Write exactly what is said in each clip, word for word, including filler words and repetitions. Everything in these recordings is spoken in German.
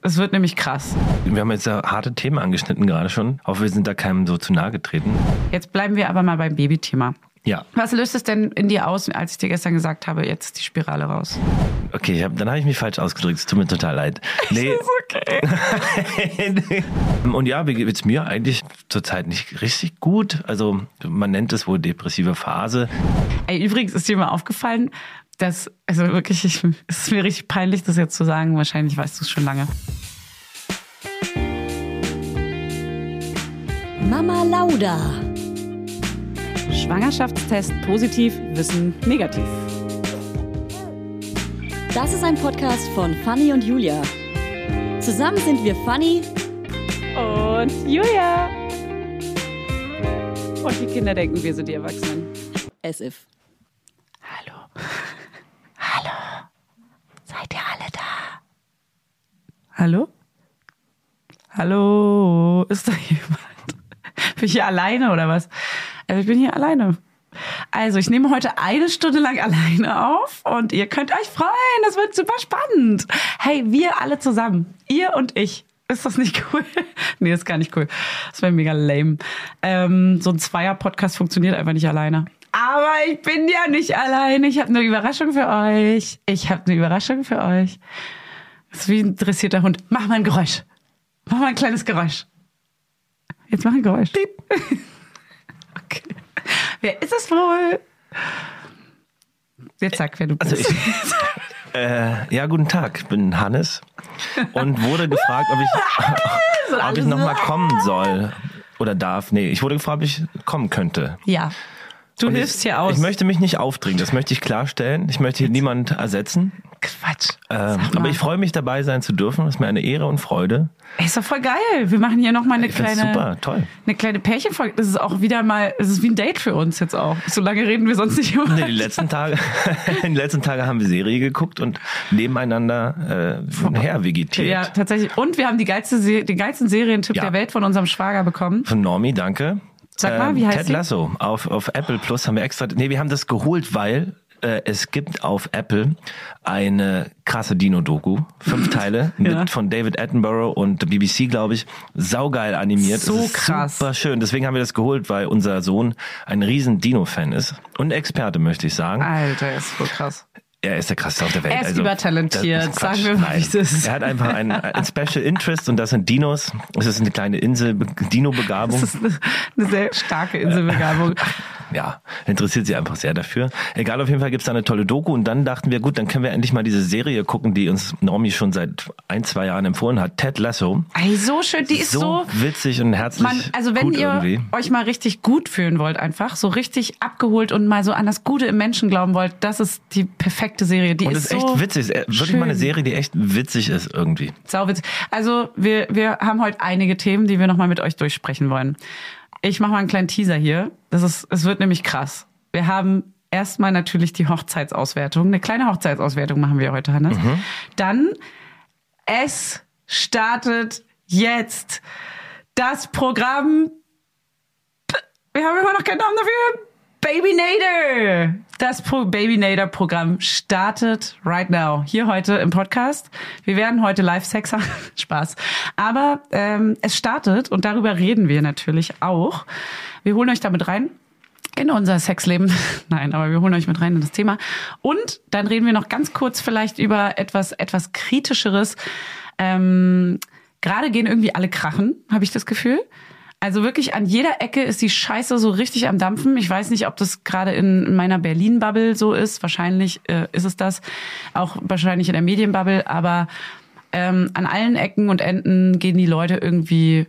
es wird nämlich krass. Wir haben jetzt ja harte Themen angeschnitten gerade schon. Hoffe, wir sind da keinem so zu nahe getreten. Jetzt bleiben wir aber mal beim Babythema. Ja. Was löst es denn in dir aus, als ich dir gestern gesagt habe, jetzt ist die Spirale raus? Okay, ich hab, dann habe ich mich falsch ausgedrückt. Es tut mir total leid. Nee. Das ist okay. Und ja, wie geht's mir eigentlich zurzeit nicht richtig gut? Also man nennt es wohl depressive Phase. Ey, übrigens ist dir mal aufgefallen, dass, also wirklich, ich, es ist mir richtig peinlich, das jetzt zu sagen. Wahrscheinlich weißt du es schon lange. Mama Lauda. Schwangerschaftstest positiv, Wissen negativ. Das ist ein Podcast von Fanny und Julia. Zusammen sind wir Fanny und Julia. Und die Kinder denken, wir sind die Erwachsenen. As if. Hallo. Hallo. Seid ihr alle da? Hallo? Hallo? Ist da jemand? Bin ich hier alleine oder was? Also ich bin hier alleine. Also ich nehme heute eine Stunde lang alleine auf und ihr könnt euch freuen. Das wird super spannend. Hey, wir alle zusammen. Ihr und ich. Ist das nicht cool? Nee, ist gar nicht cool. Das wäre mega lame. Ähm, so ein Zweier-Podcast funktioniert einfach nicht alleine. Aber ich bin ja nicht alleine. Ich habe eine Überraschung für euch. Ich habe eine Überraschung für euch. Das ist wie ein dressierter Hund. Mach mal ein Geräusch. Mach mal ein kleines Geräusch. Jetzt mach ein Geräusch. Piep. Okay. Wer ist es wohl? Jetzt sag, wer du bist. Also ich, äh, ja, guten Tag. Ich bin Hannes und wurde gefragt, ob ich, ob ich nochmal kommen soll oder darf. Nee, ich wurde gefragt, ob ich kommen könnte. Ja. Du und hilfst ich, hier aus. Ich möchte mich nicht aufdringen, das möchte ich klarstellen. Ich möchte hier niemand ersetzen. Quatsch. Ähm, aber ich freue mich, dabei sein zu dürfen. Das ist mir eine Ehre und Freude. Ey, ist doch voll geil. Wir machen hier nochmal eine ich find's kleine, super, toll. eine kleine Pärchenfolge. Das ist auch wieder mal, das ist wie ein Date für uns jetzt auch. So lange reden wir sonst nicht über. Nee, die letzten Tage, die letzten Tage haben wir Serie geguckt und nebeneinander äh, her vegetiert. Ja, tatsächlich. Und wir haben die geilste, Se- den geilsten Serientipp Ja. der Welt von unserem Schwager bekommen. Von Normi, danke. Sag mal, wie heißt Ted die? Lasso auf, auf Apple Plus haben wir extra, nee, wir haben das geholt, weil äh, es gibt auf Apple eine krasse Dino-Doku, fünf Teile Ja. mit von David Attenborough und B B C, glaube ich, saugeil animiert. So das ist krass. Super schön, deswegen haben wir das geholt, weil unser Sohn ein riesen Dino-Fan ist und Experte, möchte ich sagen. Alter, ist so krass. Er ist der krasseste auf der Welt. Er ist also, übertalentiert, das ist Quatsch. sagen wir mal, Nein. wie es ist. Er hat einfach ein, ein Special Interest und das sind Dinos. Es ist eine kleine Insel, Dino-Begabung. Das ist eine, eine sehr starke Inselbegabung. Ja, interessiert sie einfach sehr dafür. Egal, auf jeden Fall gibt's da eine tolle Doku und dann dachten wir, gut, dann können wir endlich mal diese Serie gucken, die uns Normi schon seit ein, zwei Jahren empfohlen hat, Ted Lasso. Ey, so schön, die ist so... So witzig und herzlich Man, also wenn gut ihr irgendwie. euch mal richtig gut fühlen wollt einfach, so richtig abgeholt und mal so an das Gute im Menschen glauben wollt, das ist die perfekte Serie. Die Und ist es ist so echt witzig. Es ist wirklich schön. mal eine Serie, die echt witzig ist irgendwie. Sauwitzig. Also wir, wir haben heute einige Themen, die wir nochmal mit euch durchsprechen wollen. Ich mache mal einen kleinen Teaser hier. Das ist, es wird nämlich krass. Wir haben erstmal natürlich die Hochzeitsauswertung. Eine kleine Hochzeitsauswertung machen wir heute, Hannes. Mhm. Dann, es startet jetzt das Programm. Wir haben immer noch keinen Namen dafür. Baby Nader. Das Pro- Baby Nader Programm startet right now. Hier heute im Podcast. Wir werden heute Live-Sex haben. Spaß. Aber ähm, es startet und darüber reden wir natürlich auch. Wir holen euch damit rein in unser Sexleben. Nein, aber wir holen euch mit rein in das Thema. Und dann reden wir noch ganz kurz vielleicht über etwas, etwas Kritischeres. Ähm, gerade gehen irgendwie alle krachen, habe ich das Gefühl. Also wirklich an jeder Ecke ist die Scheiße so richtig am Dampfen. Ich weiß nicht, ob das gerade in meiner Berlin-Bubble so ist. Wahrscheinlich äh, ist es das. Auch wahrscheinlich in der Medienbubble. Aber ähm, an allen Ecken und Enden gehen die Leute irgendwie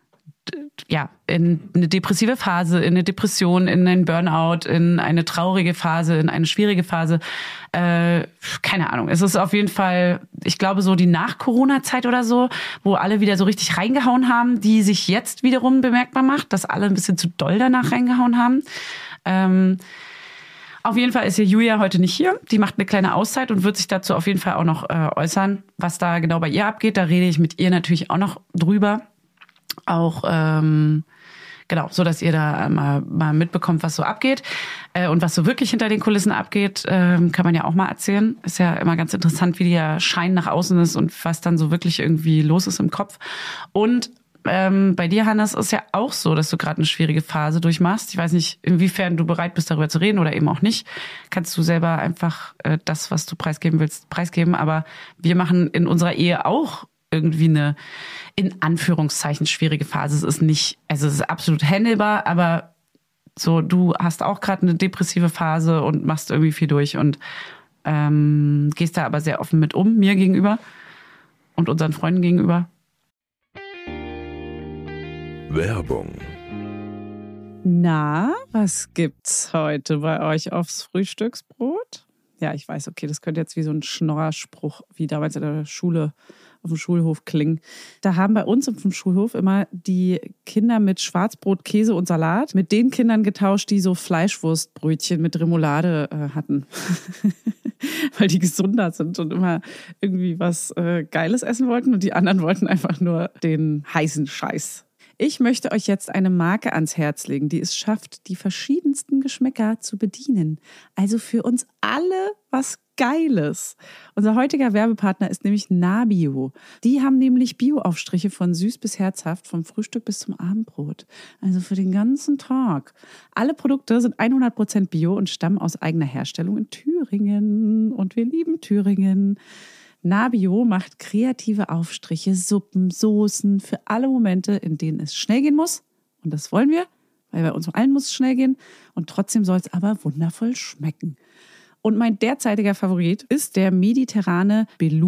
ja in eine depressive Phase, in eine Depression, in einen Burnout, in eine traurige Phase, in eine schwierige Phase. Äh, keine Ahnung. Es ist auf jeden Fall, ich glaube, so die Nach-Corona-Zeit oder so, wo alle wieder so richtig reingehauen haben, die sich jetzt wiederum bemerkbar macht, dass alle ein bisschen zu doll danach reingehauen haben. Ähm, auf jeden Fall ist hier Julia heute nicht hier. Die macht eine kleine Auszeit und wird sich dazu auf jeden Fall auch noch äh, äußern, was da genau bei ihr abgeht. Da rede ich mit ihr natürlich auch noch drüber. Auch ähm, Genau, so dass ihr da mal, mal mitbekommt, was so abgeht. Äh, und was so wirklich hinter den Kulissen abgeht, äh, kann man ja auch mal erzählen. Ist ja immer ganz interessant, wie der Schein nach außen ist und was dann so wirklich irgendwie los ist im Kopf. Und ähm, bei dir, Hannes, ist ja auch so, dass du gerade eine schwierige Phase durchmachst. Ich weiß nicht, inwiefern du bereit bist, darüber zu reden oder eben auch nicht. Kannst du selber einfach äh, das, was du preisgeben willst, preisgeben. Aber wir machen in unserer Ehe auch irgendwie eine, in Anführungszeichen, schwierige Phase. Es ist nicht, also es ist absolut handelbar, aber so, du hast auch gerade eine depressive Phase und machst irgendwie viel durch und ähm, gehst da aber sehr offen mit um, mir gegenüber und unseren Freunden gegenüber. Werbung. Na, was gibt's heute bei euch aufs Frühstücksbrot? Ja, ich weiß, okay, das könnte jetzt wie so ein Schnorrerspruch, wie damals in der Schule auf dem Schulhof klingen. Da haben bei uns auf dem Schulhof immer die Kinder mit Schwarzbrot, Käse und Salat mit den Kindern getauscht, die so Fleischwurstbrötchen mit Remoulade äh, hatten. Weil die gesunder sind und immer irgendwie was äh, Geiles essen wollten und die anderen wollten einfach nur den heißen Scheiß. Ich möchte euch jetzt eine Marke ans Herz legen, die es schafft, die verschiedensten Geschmäcker zu bedienen. Also für uns alle was Geiles. Unser heutiger Werbepartner ist nämlich Nabio. Die haben nämlich Bio-Aufstriche von süß bis herzhaft, vom Frühstück bis zum Abendbrot. Also für den ganzen Tag. Alle Produkte sind hundert Prozent Bio und stammen aus eigener Herstellung in Thüringen. Und wir lieben Thüringen. Nabio macht kreative Aufstriche, Suppen, Soßen für alle Momente, in denen es schnell gehen muss. Und das wollen wir, weil bei uns allen muss es schnell gehen. Und trotzdem soll es aber wundervoll schmecken. Und mein derzeitiger Favorit ist der mediterrane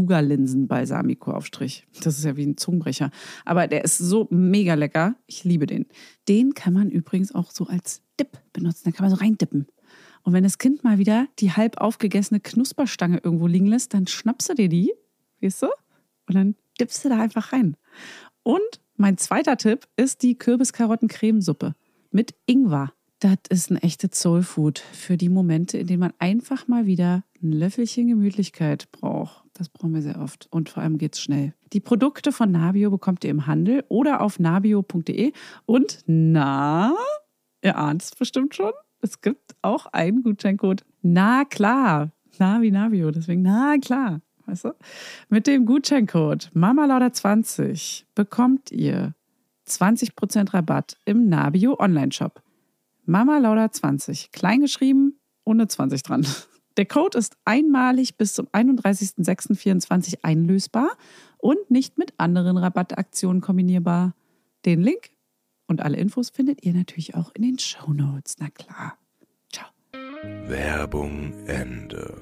Beluga-Linsen-Balsamico-Aufstrich. Das ist ja wie ein Zungenbrecher. Aber der ist so mega lecker. Ich liebe den. Den kann man übrigens auch so als Dip benutzen. Da kann man so reindippen. Und wenn das Kind mal wieder die halb aufgegessene Knusperstange irgendwo liegen lässt, dann schnappst du dir die, weißt du? Und dann dippst du da einfach rein. Und mein zweiter Tipp ist die Kürbis-Karotten-Cremesuppe mit Ingwer. Das ist ein echtes Soulfood für die Momente, in denen man einfach mal wieder ein Löffelchen Gemütlichkeit braucht. Das brauchen wir sehr oft. Und vor allem geht's schnell. Die Produkte von Nabio bekommt ihr im Handel oder auf nabio punkt de. Und na, ihr ahnt es bestimmt schon, es gibt auch einen Gutscheincode. Na klar. Na wie Nabio, deswegen na klar. Weißt du? Mit dem Gutscheincode Mama Lauda zwanzig bekommt ihr zwanzig Prozent Rabatt im Nabio Online-Shop. Mama Lauda zwanzig, kleingeschrieben, ohne zwanzig dran. Der Code ist einmalig bis zum einunddreißigsten sechsten vierundzwanzig einlösbar und nicht mit anderen Rabattaktionen kombinierbar. Den Link und alle Infos findet ihr natürlich auch in den Shownotes. Na klar. Ciao. Werbung Ende.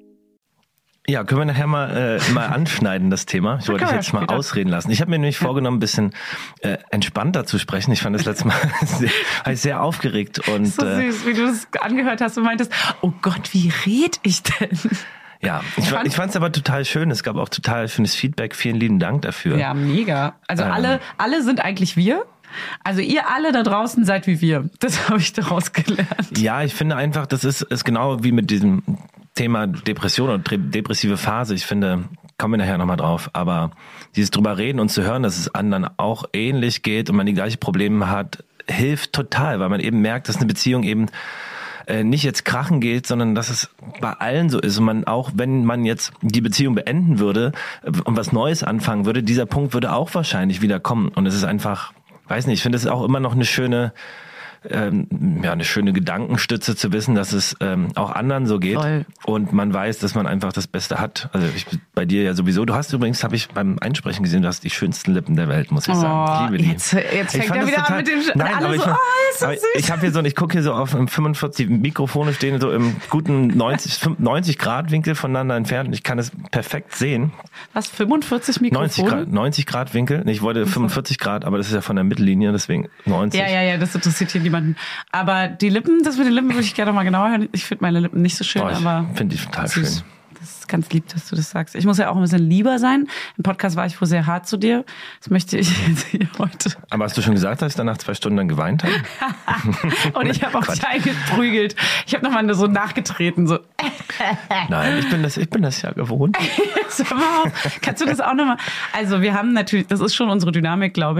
Ja, können wir nachher mal, äh, mal anschneiden, das Thema. Ich wollte dich jetzt mal ausreden lassen. Ich habe mir nämlich ja. vorgenommen, ein bisschen äh, entspannter zu sprechen. Ich fand das letzte Mal sehr, war ich sehr aufgeregt. Und, so äh, süß, wie du es angehört hast und meintest, oh Gott, wie red ich denn? Ja, ich, ich fand es aber total schön. Es gab auch total schönes Feedback. Vielen lieben Dank dafür. Ja, mega. Also ähm, alle, alle sind eigentlich wir. Also ihr alle da draußen seid wie wir. Das habe ich daraus gelernt. Ja, ich finde einfach, das ist, ist genau wie mit diesem Thema Depression und depressive Phase. Ich finde, kommen wir nachher nochmal drauf, aber dieses drüber reden und zu hören, dass es anderen auch ähnlich geht und man die gleichen Probleme hat, hilft total, weil man eben merkt, dass eine Beziehung eben äh, nicht jetzt krachen geht, sondern dass es bei allen so ist und man auch, wenn man jetzt die Beziehung beenden würde und was Neues anfangen würde, dieser Punkt würde auch wahrscheinlich wieder kommen und es ist einfach, weiß nicht, ich finde es auch immer noch eine schöne Ähm, ja, eine schöne Gedankenstütze zu wissen, dass es ähm, auch anderen so geht. Voll. Und man weiß, dass man einfach das Beste hat. Also ich, bei dir ja sowieso. Du hast übrigens, habe ich beim Einsprechen gesehen, du hast die schönsten Lippen der Welt, muss ich sagen. Ich liebe die. Jetzt, jetzt fängt er wieder total, an mit dem Sch- Nein, alle aber so, ich, oh, ist so aber süß. ich habe hier so, ich gucke hier so auf fünfundvierzig Mikrofone stehen, so im guten neunzig Grad Winkel voneinander entfernt und ich kann es perfekt sehen. Was, fünfundvierzig Mikrofone? neunzig Grad Winkel. Ich wollte fünfundvierzig Grad, aber das ist ja von der Mittellinie, deswegen neunzig. Ja, ja, ja, das interessiert hier niemanden. Aber die Lippen, das mit den Lippen würde ich gerne noch mal genauer hören. Ich finde meine Lippen nicht so schön, oh, ich aber finde die total süß. schön. Das ist ganz lieb, dass du das sagst. Ich muss ja auch ein bisschen lieber sein. Im Podcast war ich wohl sehr hart zu dir. Das möchte ich jetzt hier heute. Aber hast du schon gesagt, dass ich dann nach zwei Stunden dann geweint habe? Und ich habe auch dich eingeprügelt. Ich habe nochmal so nachgetreten. So. Nein, ich bin das, ich bin das ja gewohnt. Kannst du das auch nochmal? Also wir haben natürlich, das ist schon unsere Dynamik, glaube ich.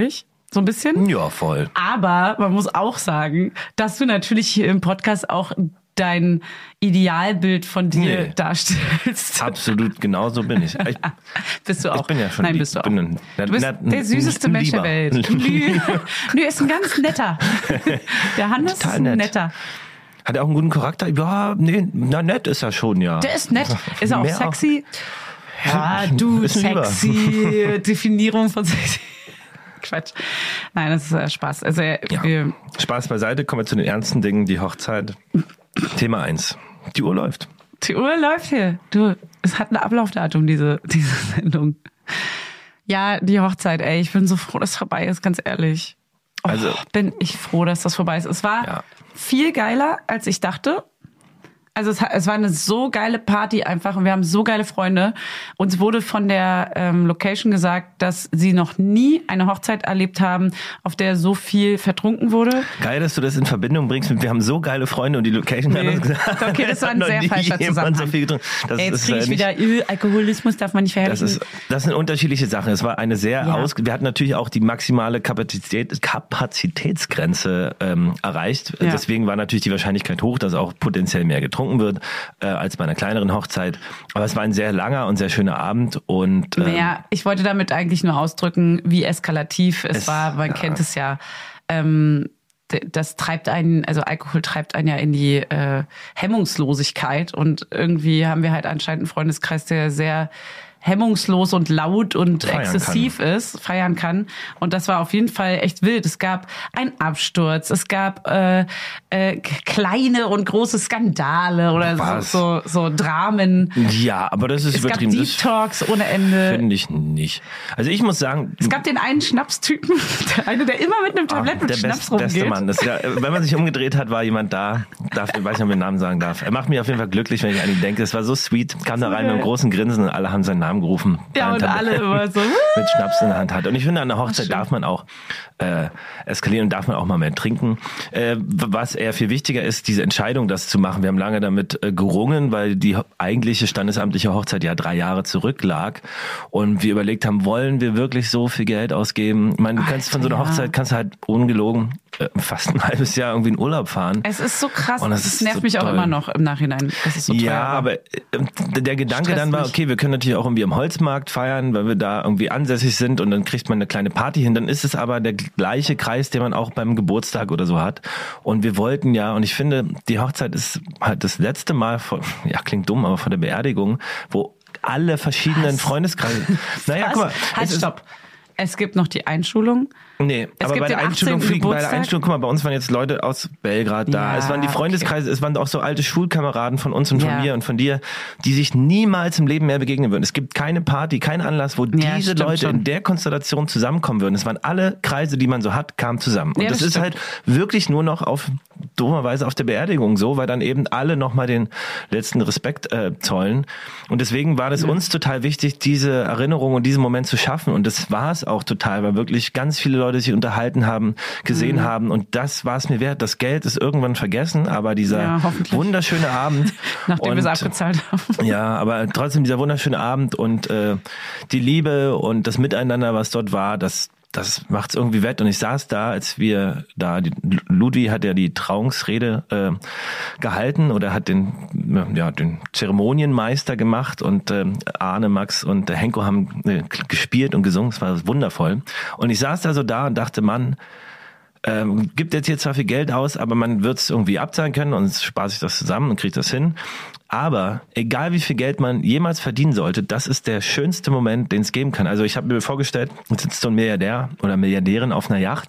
So ein bisschen. Ja, voll. Aber man muss auch sagen, dass du natürlich hier im Podcast auch dein Idealbild von dir Nee. darstellst. Absolut, genau so bin ich. ich Bist du auch? Ich bin ja schon Nein, lieb. bist du auch. Bin ein, du bist net- der süßeste ein Mensch der Lieber. Welt. Nö, ist ein ganz netter. Der Hannes ist Total ein nett. netter. Hat er auch einen guten Charakter? Ja, nee, na nett ist er schon, ja. Der ist nett. Ist er auch Mehr sexy? Ja, du Ist ein Lieber. sexy. Definition von sexy. Quatsch. Nein, das ist äh, Spaß. Also Ja. wir, Spaß beiseite, kommen wir zu den ernsten Dingen, die Hochzeit. Thema eins. Die Uhr läuft. die Uhr läuft hier. Du, es hat ein Ablaufdatum, diese, diese Sendung. Ja, die Hochzeit, ey. Ich bin so froh, dass es vorbei ist, ganz ehrlich. Oh, Also- bin ich froh, dass das vorbei ist. Es war Ja. viel geiler, als ich dachte. Also es, es war eine so geile Party einfach und wir haben so geile Freunde. Uns wurde von der ähm, Location gesagt, dass sie noch nie eine Hochzeit erlebt haben, auf der so viel vertrunken wurde. Geil, dass du das in Verbindung bringst mit, wir haben so geile Freunde und die Location Nee. hat uns gesagt, Okay, das war ein hat noch sehr nie falscher jemand Zusammenhang. So viel getrunken. Das Ey, jetzt ist, kriege äh, ich nicht- wieder, äh, Alkoholismus darf man nicht Das, verherrlichen. ist, das sind unterschiedliche Sachen. Es war eine sehr Ja. aus. Wir hatten natürlich auch die maximale Kapazität, Kapazitätsgrenze ähm, erreicht. Ja. Deswegen war natürlich die Wahrscheinlichkeit hoch, dass auch potenziell mehr getrunken wird äh, als bei einer kleineren Hochzeit. Aber es war ein sehr langer und sehr schöner Abend und ähm, Naja, ich wollte damit eigentlich nur ausdrücken, wie eskalativ es, Es- war. Man ja. kennt es ja. Ähm, d- das treibt einen, also Alkohol treibt einen ja in die äh, Hemmungslosigkeit. Und irgendwie haben wir halt anscheinend einen Freundeskreis, der sehr hemmungslos und laut und Feiern exzessiv ist, feiern kann. Und das war auf jeden Fall echt wild. Es gab einen Absturz, es gab äh, äh, kleine und große Skandale oder Was? so, so, so Dramen. ja, aber das ist Es gab übertrieben. Deep Das Talks ohne Ende. finde ich nicht. Also ich muss sagen, Es gab den einen Schnapstypen, der eine, der immer mit einem Tablett mit der Schnaps best, rumgeht. beste Mann. Das, ja, wenn man sich umgedreht hat, war jemand da. Darf, ich weiß nicht, ob ich den Namen sagen darf. Er macht mich auf jeden Fall glücklich, wenn ich an ihn denke. Es war so sweet. Kam da rein mit einem großen Grinsen und alle haben seinen Namen gerufen. Ja, und Ein alle Tablett immer so. mit Schnaps in der Hand hat. Und ich finde, an der Hochzeit schön. darf man auch äh, eskalieren und darf man auch mal mehr trinken. Äh, was eher viel wichtiger ist, diese Entscheidung, das zu machen. Wir haben lange damit äh, gerungen, weil die eigentliche standesamtliche Hochzeit ja drei Jahre zurücklag. Und wir überlegt haben, wollen wir wirklich so viel Geld ausgeben? Ich meine, du kannst von so einer Alter, ja. Hochzeit, kannst halt ungelogen äh, fast ein halbes Jahr irgendwie in Urlaub fahren. Es ist so krass, Und das das ist nervt so mich auch toll. immer noch im Nachhinein. Das ist so teuer. Ja, aber äh, der Gedanke Stresst dann war, mich. okay, wir können natürlich auch irgendwie am Holzmarkt feiern, weil wir da irgendwie ansässig sind und dann kriegt man eine kleine Party hin. Dann ist es aber der gleiche Kreis, den man auch beim Geburtstag oder so hat. Und wir wollten ja, und ich finde, die Hochzeit ist halt das letzte Mal, vor, ja klingt dumm, aber vor der Beerdigung, wo alle verschiedenen Was? Freundeskreise... Naja, Was? guck mal. Halt, es ist- stopp. Es gibt noch die Einschulung. Nee, Es aber gibt bei der den Einstellung achtzehnten fliegen, bei der Geburtstag. Einstellung, guck mal, bei uns waren jetzt Leute aus Belgrad da. Ja, Es waren die Freundeskreise, es waren auch so alte Schulkameraden von uns und von Ja. mir und von dir, die sich niemals im Leben mehr begegnen würden. Es gibt keine Party, keinen Anlass, wo Ja, diese stimmt Leute schon. in der Konstellation zusammenkommen würden. Es waren alle Kreise, die man so hat, kamen zusammen. Und Ja, das, das ist stimmt. halt wirklich nur noch auf, dummerweise auf der Beerdigung so, weil dann eben alle nochmal den letzten Respekt äh, zollen. Und deswegen war das uns total wichtig, diese Erinnerung und diesen Moment zu schaffen. Und das war es auch total, weil wirklich ganz viele Leute sich unterhalten haben, gesehen Mhm. haben. Und das war es mir wert. Das Geld ist irgendwann vergessen, aber dieser Ja, hoffentlich. wunderschöne Abend. Nachdem wir es und, abgezahlt haben. ja, aber trotzdem dieser wunderschöne Abend und äh, die Liebe und das Miteinander, was dort war, das das macht's irgendwie wett. Und ich saß da, als wir da, die, Ludwig hat ja die Trauungsrede äh, gehalten oder hat den, ja, den Zeremonienmeister gemacht und äh, Arne, Max und der Henko haben äh, gespielt und gesungen. Es war wundervoll. Und ich saß da so da und dachte, Mann, ähm, gibt jetzt hier zwar viel Geld aus, aber man wird es irgendwie abzahlen können und spart sich das zusammen und kriegt das hin. Aber egal wie viel Geld man jemals verdienen sollte, das ist der schönste Moment, den es geben kann. Also ich habe mir vorgestellt, jetzt sitzt so ein Milliardär oder Milliardärin auf einer Yacht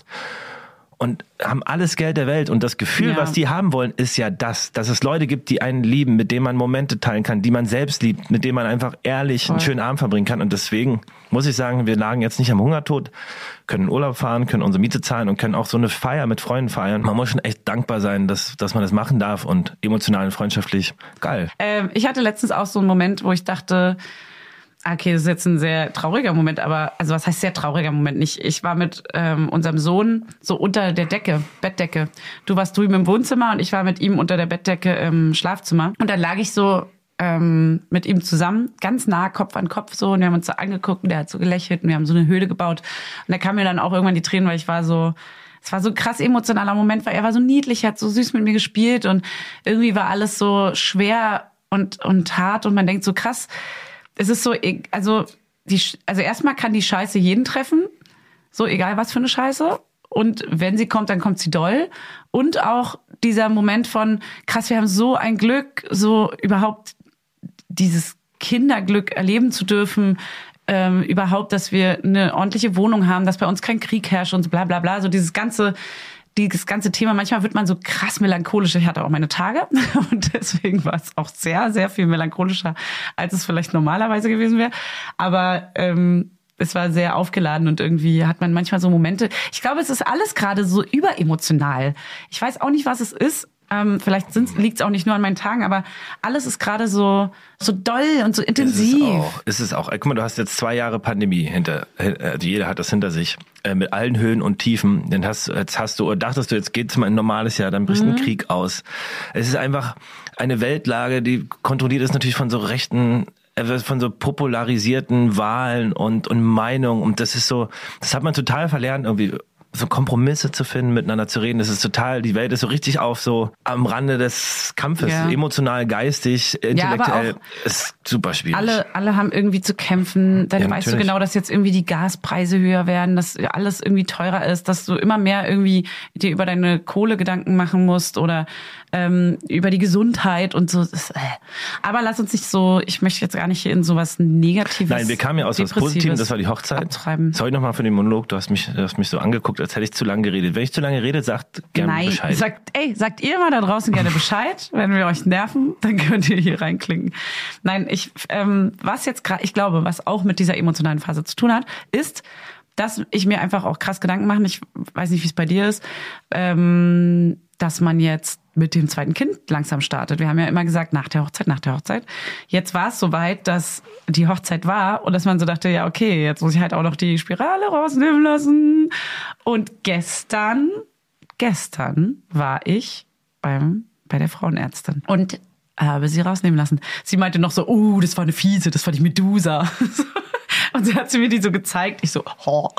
und haben alles Geld der Welt und das Gefühl, Ja. was die haben wollen, ist ja das, dass es Leute gibt, die einen lieben, mit denen man Momente teilen kann, die man selbst liebt, mit denen man einfach ehrlich einen Voll. schönen Abend verbringen kann. Und deswegen muss ich sagen, wir lagen jetzt nicht am Hungertod, können in Urlaub fahren, können unsere Miete zahlen und können auch so eine Feier mit Freunden feiern. Man muss schon echt dankbar sein, dass, dass man das machen darf und emotional und freundschaftlich geil. Ähm, ich hatte letztens auch so einen Moment, wo ich dachte, okay, das ist jetzt ein sehr trauriger Moment, aber, also was heißt sehr trauriger Moment? Nicht. Ich war mit ähm, unserem Sohn so unter der Decke, Bettdecke. Du warst drüben im Wohnzimmer und ich war mit ihm unter der Bettdecke im Schlafzimmer. Und dann lag ich so ähm, mit ihm zusammen, ganz nah, Kopf an Kopf so. Und wir haben uns so angeguckt und der hat so gelächelt und wir haben so eine Höhle gebaut. Und da kamen mir dann auch irgendwann die Tränen, weil ich war so, es war so ein krass emotionaler Moment, weil er war so niedlich, hat so süß mit mir gespielt und irgendwie war alles so schwer und, und hart und man denkt so krass, es ist so, also, die, also erstmal kann die Scheiße jeden treffen, so egal was für eine Scheiße. Und wenn sie kommt, dann kommt sie doll. Und auch dieser Moment von, krass, wir haben so ein Glück, so überhaupt dieses Kinderglück erleben zu dürfen, ähm, überhaupt, dass wir eine ordentliche Wohnung haben, dass bei uns kein Krieg herrscht und so bla bla bla. So dieses ganze, dieses ganze Thema, manchmal wird man so krass melancholisch. Ich hatte auch meine Tage und deswegen war es auch sehr, sehr viel melancholischer, als es vielleicht normalerweise gewesen wäre. Aber ähm, es war sehr aufgeladen und irgendwie hat man manchmal so Momente. Ich glaube, es ist alles gerade so überemotional. Ich weiß auch nicht, was es ist. Ähm, vielleicht liegt es auch nicht nur an meinen Tagen, aber alles ist gerade so so doll und so intensiv. Ist es auch. Ist es auch. Guck mal, du hast jetzt zwei Jahre Pandemie hinter. Also jeder hat das hinter sich. Äh, mit allen Höhen und Tiefen. Dann hast, jetzt hast du, oder dachtest du, jetzt geht's mal ein normales Jahr, dann bricht mhm. ein Krieg aus. Es ist einfach eine Weltlage, die kontrolliert ist natürlich von so rechten, von so popularisierten Wahlen und, und Meinungen. Und das ist so, das hat man total verlernt, irgendwie so Kompromisse zu finden, miteinander zu reden. Das ist total, die Welt ist so richtig auf so am Rande des Kampfes. Ja. Emotional, geistig, intellektuell. Ja, ist super schwierig. Alle, alle haben irgendwie zu kämpfen. Dann ja, weißt natürlich. Du genau, dass jetzt irgendwie die Gaspreise höher werden, dass alles irgendwie teurer ist, dass du immer mehr irgendwie dir über deine Kohle Gedanken machen musst oder ähm, über die Gesundheit und so. Das, äh. Aber lass uns nicht so, ich möchte jetzt gar nicht hier in sowas Negatives. Nein, wir kamen ja aus was Positivem, das war die Hochzeit. Abtreiben. Sorry nochmal für den Monolog, du hast mich, du hast mich so angeguckt, als hätte ich zu lange geredet. Wenn ich zu lange rede, sagt gerne Nein, Bescheid. Sagt, ey, sagt ihr mal da draußen gerne Bescheid, wenn wir euch nerven, dann könnt ihr hier reinklicken. Nein, ich, ähm, was jetzt gerade, ich glaube, was auch mit dieser emotionalen Phase zu tun hat, ist, dass ich mir einfach auch krass Gedanken mache, ich weiß nicht, wie es bei dir ist, ähm, dass man jetzt mit dem zweiten Kind langsam startet. Wir haben ja immer gesagt, nach der Hochzeit, nach der Hochzeit. Jetzt war es soweit, dass die Hochzeit war und dass man so dachte, ja okay, jetzt muss ich halt auch noch die Spirale rausnehmen lassen. Und gestern, gestern war ich beim bei der Frauenärztin und habe sie rausnehmen lassen. Sie meinte noch so, oh, das war eine fiese, das war die Medusa. Und sie hat sie mir die so gezeigt. Ich so, oh.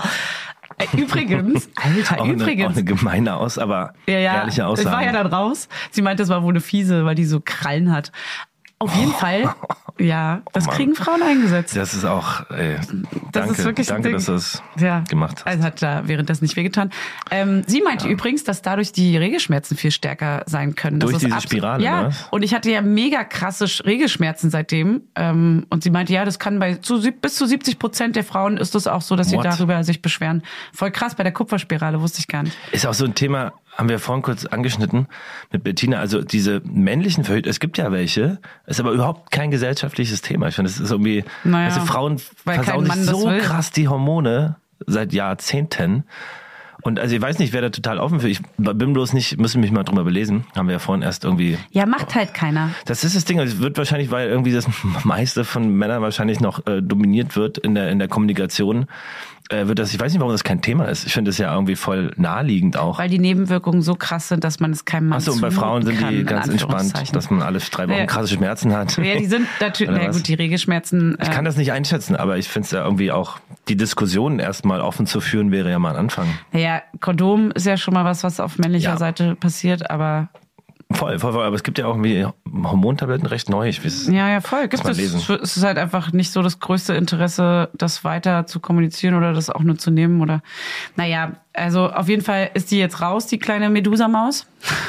Übrigens, Alter, auch übrigens. Eine, auch eine gemeine aus, aber ja, ja, ehrliche Aussage. Ich war ja dann raus. Sie meinte, das war wohl eine fiese, weil die so Krallen hat. Auf jeden oh. Fall, ja, das oh kriegen Frauen eingesetzt. Das ist auch, ey, das danke, ist wirklich danke, dass du es ja. gemacht hast. Also hat da währenddessen nicht wehgetan. Ähm, sie meinte ja. übrigens, dass dadurch die Regelschmerzen viel stärker sein können. Durch das diese ist Spirale, ja. oder? Und ich hatte ja mega krasse Regelschmerzen seitdem. Ähm, und sie meinte, ja, das kann bei zu, bis zu siebzig Prozent der Frauen ist das auch so, dass What? sie darüber sich beschweren. Voll krass, bei der Kupferspirale wusste ich gar nicht. Ist auch so ein Thema, haben wir vorhin kurz angeschnitten mit Bettina, also diese männlichen Verhütungen, es gibt ja welche, ist aber überhaupt kein gesellschaftliches Thema. Ich finde, es ist irgendwie, naja, also Frauen versauen sich so krass die Hormone seit Jahrzehnten. Und also ich weiß nicht, wer da total offen für. Ich bin bloß nicht, müssen mich mal drüber belesen. Haben wir ja vorhin erst irgendwie. Ja, macht halt keiner. Das ist das Ding. Es wird wahrscheinlich, weil irgendwie das meiste von Männern wahrscheinlich noch äh, dominiert wird in der in der Kommunikation. Äh, wird das, ich weiß nicht, warum das kein Thema ist. Ich finde das ja irgendwie voll naheliegend auch. Weil die Nebenwirkungen so krass sind, dass man es keinem Mann Achso, und bei Frauen sind kann, die ganz entspannt, dass man alle drei Wochen ja. krasse Schmerzen hat. Ja, die sind natürlich, na gut, die Regelschmerzen. Äh, ich kann das nicht einschätzen, aber ich finde es ja irgendwie auch, die Diskussion erstmal offen zu führen, wäre ja mal ein Anfang. Ja, Kondom ist ja schon mal was, was auf männlicher ja. Seite passiert, aber... Voll, voll, voll. Aber es gibt ja auch irgendwie Hormontabletten recht neu. Ich weiß, ja, ja, voll. Gibt es. Es ist halt einfach nicht so das größte Interesse, das weiter zu kommunizieren oder das auch nur zu nehmen oder, naja, also auf jeden Fall ist die jetzt raus, die kleine Medusa-Maus.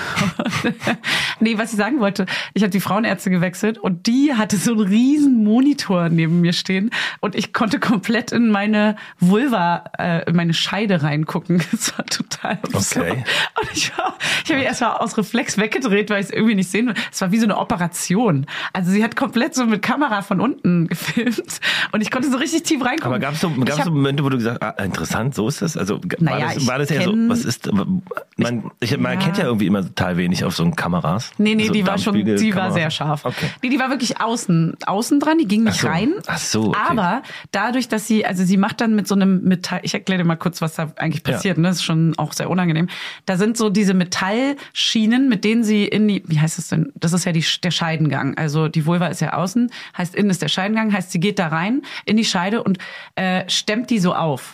Nee, was ich sagen wollte, ich habe die Frauenärzte gewechselt und die hatte so einen riesen Monitor neben mir stehen und ich konnte komplett in meine Vulva, äh, in meine Scheide reingucken. Das war total absurd. Okay. Und ich, war, ich habe mich erstmal aus Reflex weggedreht, weil ich es irgendwie nicht sehen will. Es war wie so eine Operation. Also sie hat komplett so mit Kamera von unten gefilmt und ich konnte so richtig tief reingucken. Aber gab es so, gab's so Momente, wo du gesagt hast, ah, interessant, so ist das? Also naja, war das, war das eher so, was ist, man, ich, man ja. kennt ja irgendwie immer total wenig auf so Kameras. das? Nee, nee, so die war schon, Dampfspiegel, die kann war man sehr auch- scharf. Okay. Nee, die war wirklich außen, außen dran, die ging nicht Ach so. rein. Ach so, okay. Aber dadurch, dass sie, also sie macht dann mit so einem Metall, ich erkläre dir mal kurz, was da eigentlich passiert, Ja. ne? Das ist schon auch sehr unangenehm. Da sind so diese Metallschienen, mit denen sie in die, wie heißt das denn? Das ist ja die, der Scheidengang. Also die Vulva ist ja außen, heißt innen ist der Scheidengang, heißt sie geht da rein in die Scheide und äh, stemmt die so auf.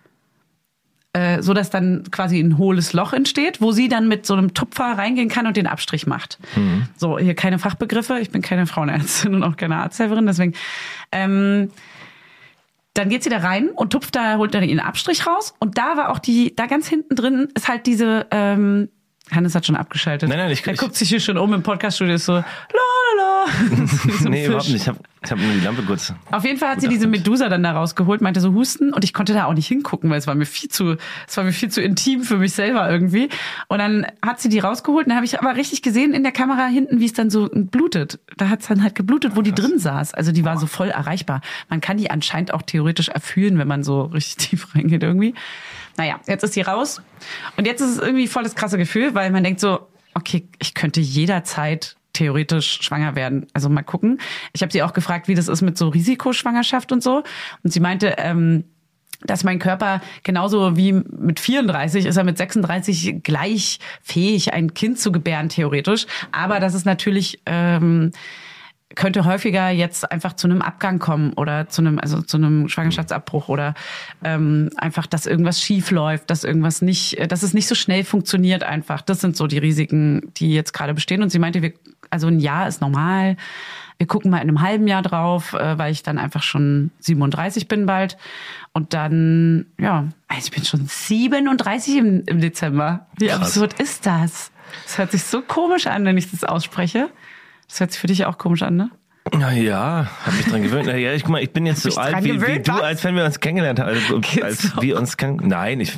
Äh, so dass dann quasi ein hohles Loch entsteht, wo sie dann mit so einem Tupfer reingehen kann und den Abstrich macht. Mhm. So, hier keine Fachbegriffe, ich bin keine Frauenärztin und auch keine Arzthelferin, deswegen ähm, dann geht sie da rein und tupft da, holt dann ihren Abstrich raus und da war auch die, da ganz hinten drin ist halt diese, ähm, Hannes hat schon abgeschaltet. Nein, nein, ich- Der ich- guckt sich hier schon um im Podcaststudio, ist so, la la la. So ein Nee, Fisch. überhaupt nicht. Ich habe ich hab nur die Lampe kurz. Auf jeden Fall hat sie Gut diese achtet. Medusa dann da rausgeholt, meinte so Husten und ich konnte da auch nicht hingucken, weil es war mir viel zu, es war mir viel zu intim für mich selber irgendwie. Und dann hat sie die rausgeholt und dann habe ich aber richtig gesehen in der Kamera hinten, wie es dann so blutet. Da hat es dann halt geblutet, wo die drin saß. Also die war so voll erreichbar. Man kann die anscheinend auch theoretisch erfühlen, wenn man so richtig tief reingeht irgendwie. Naja, jetzt ist sie raus und jetzt ist es irgendwie voll das krasse Gefühl, weil man denkt so, okay, ich könnte jederzeit theoretisch schwanger werden. Also mal gucken. Ich habe sie auch gefragt, wie das ist mit so Risikoschwangerschaft und so. Und sie meinte, ähm, dass mein Körper genauso wie mit vierunddreißig ist er mit sechsunddreißig gleich fähig, ein Kind zu gebären, theoretisch. Aber dass es natürlich ähm, könnte häufiger jetzt einfach zu einem Abgang kommen oder zu einem, also zu einem Schwangerschaftsabbruch oder ähm, einfach, dass irgendwas schief läuft, dass irgendwas nicht, dass es nicht so schnell funktioniert einfach. Das sind so die Risiken, die jetzt gerade bestehen. Und sie meinte, wir, also ein Jahr ist normal. Wir gucken mal in einem halben Jahr drauf, äh, weil ich dann einfach schon siebenunddreißig bin bald. Und dann, ja, also ich bin schon siebenunddreißig im, im Dezember. Wie Krass. absurd ist das? Das hört sich so komisch an, wenn ich das ausspreche. Das hört sich für dich auch komisch an, ne? Na ja, hab mich dran gewöhnt. Na ja, ich guck mal, ich bin jetzt Hab so mich alt dran wie, wie gewöhnt, du, was? als wenn wir uns kennengelernt haben. Also, Geht's als so? wir uns kennen. Nein, ich.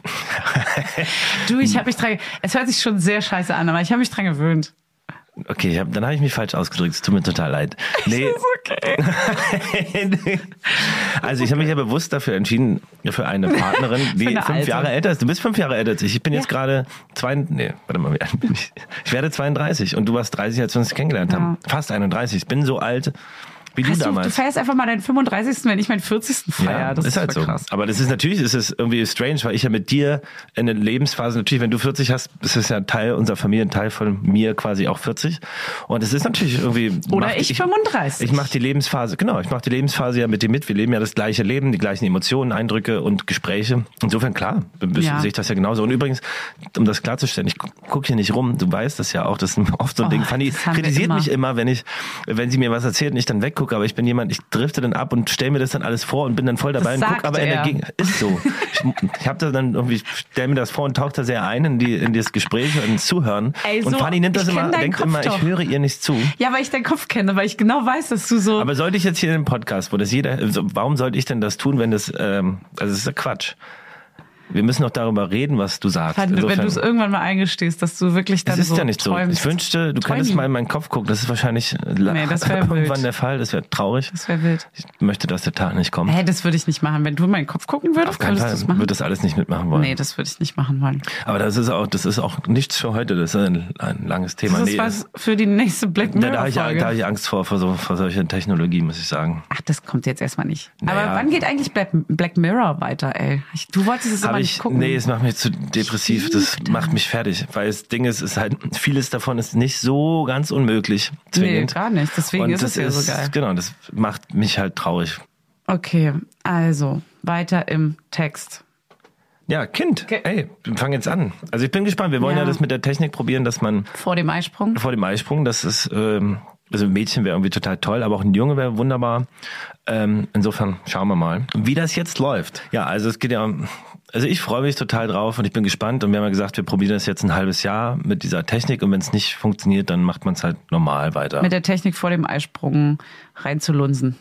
Du, ich habe mich dran, es hört sich schon sehr scheiße an, aber ich habe mich dran gewöhnt. Okay, ich hab, dann habe ich mich falsch ausgedrückt. Es tut mir total leid. Nee. Ist okay. Also ich habe mich ja bewusst dafür entschieden, für eine Partnerin, die Für eine fünf Alte. Jahre älter ist. Du bist fünf Jahre älter als ich. Ich bin Ja. jetzt gerade zwei, nee, warte mal, wie alt bin ich? Ich werde zweiunddreißig und du warst dreißig, als wir uns kennengelernt haben. Fast einunddreißig. Ich bin so alt wie du Weißt du, damals. du feierst einfach mal deinen fünfunddreißigsten, wenn ich meinen vierzigsten feier. Ja, das ist halt voll so. krass. Aber das ist natürlich, ist es irgendwie strange, weil ich ja mit dir in der Lebensphase, natürlich, wenn du vierzig hast, ist es ja Teil unserer Familie, ein Teil von mir quasi auch vierzig. Und es ist natürlich irgendwie... Oder macht- ich fünfunddreißig. Ich mache die Lebensphase, genau, ich mache die Lebensphase ja mit dir mit. Wir leben ja das gleiche Leben, die gleichen Emotionen, Eindrücke und Gespräche. Insofern, klar, Ja. sehe ich das ja genauso. Und übrigens, um das klarzustellen, ich gucke hier nicht rum, du weißt das ja auch, das ist oft so ein Oh, Ding. Fanny das haben wir kritisiert immer. mich immer, wenn ich, wenn sie mir was erzählt und ich dann weggucke, aber ich bin jemand, ich drifte dann ab und stelle mir das dann alles vor und bin dann voll dabei Das und guck sagt aber in der er. Gegend. Ist so. Ich, ich habe da dann irgendwie, stelle mir das vor und tauche da sehr ein in, die, in das Gespräch und ins Zuhören. Ey, so, und Fanny nimmt das ich immer, kenn deinen denkt Kopf immer, doch. ich höre ihr nicht zu. Ja, weil ich deinen Kopf kenne, weil ich genau weiß, dass du so... Aber sollte ich jetzt hier in dem Podcast, wo das jeder, also warum sollte ich denn das tun, wenn das, ähm, also das ist ja Quatsch. Wir müssen doch darüber reden, was du sagst. wenn du Insofern- es irgendwann mal eingestehst, dass du wirklich dann Das ist so ja nicht so. träumst. Ich wünschte, du Träumi. könntest mal in meinen Kopf gucken. Das ist wahrscheinlich Nee, das wär irgendwann wild. der Fall. Das wäre traurig. Das wäre wild. Ich möchte, dass der Tag nicht kommt. Hä, das würde ich nicht machen. Wenn du in meinen Kopf gucken würdest, Auf keinen würdest du Fall das machen? würde das alles nicht mitmachen wollen. Nee, das würde ich nicht machen wollen. Aber das ist auch, das ist auch nichts für heute. Das ist ein, ein langes Thema. Das ist Nee, was für die nächste Black da, da habe ich, Mirror-Folge. da habe ich Angst vor, vor, so, vor solcher Technologie, muss ich sagen. Ach, das kommt jetzt erstmal nicht. Naja. Aber wann geht eigentlich Black, Black Mirror weiter, ey? Ich, du wolltest es immer Habe nicht ich, gucken. nee, es macht mich zu depressiv. Das macht mich fertig. Weil das Ding ist, ist halt, vieles davon ist nicht so ganz unmöglich. nee, Zwingend. gar nicht. Deswegen Und ist das es ja so geil. Genau, das macht mich halt traurig. Okay, also weiter im Text. Ja, Kind. Okay. Ey, wir fangen jetzt an. Also ich bin gespannt. Wir wollen ja, Ja. das mit der Technik probieren, dass man Vor dem Eisprung. vor dem Eisprung, das ist, ähm, also ein Mädchen wäre irgendwie total toll, aber auch ein Junge wäre wunderbar. Ähm, insofern schauen wir mal, wie das jetzt läuft. Ja, also es geht ja um, also ich freue mich total drauf und ich bin gespannt und wir haben ja gesagt, wir probieren das jetzt ein halbes Jahr mit dieser Technik und wenn es nicht funktioniert, dann macht man es halt normal weiter. Mit der Technik vor dem Eisprung reinzulunsen.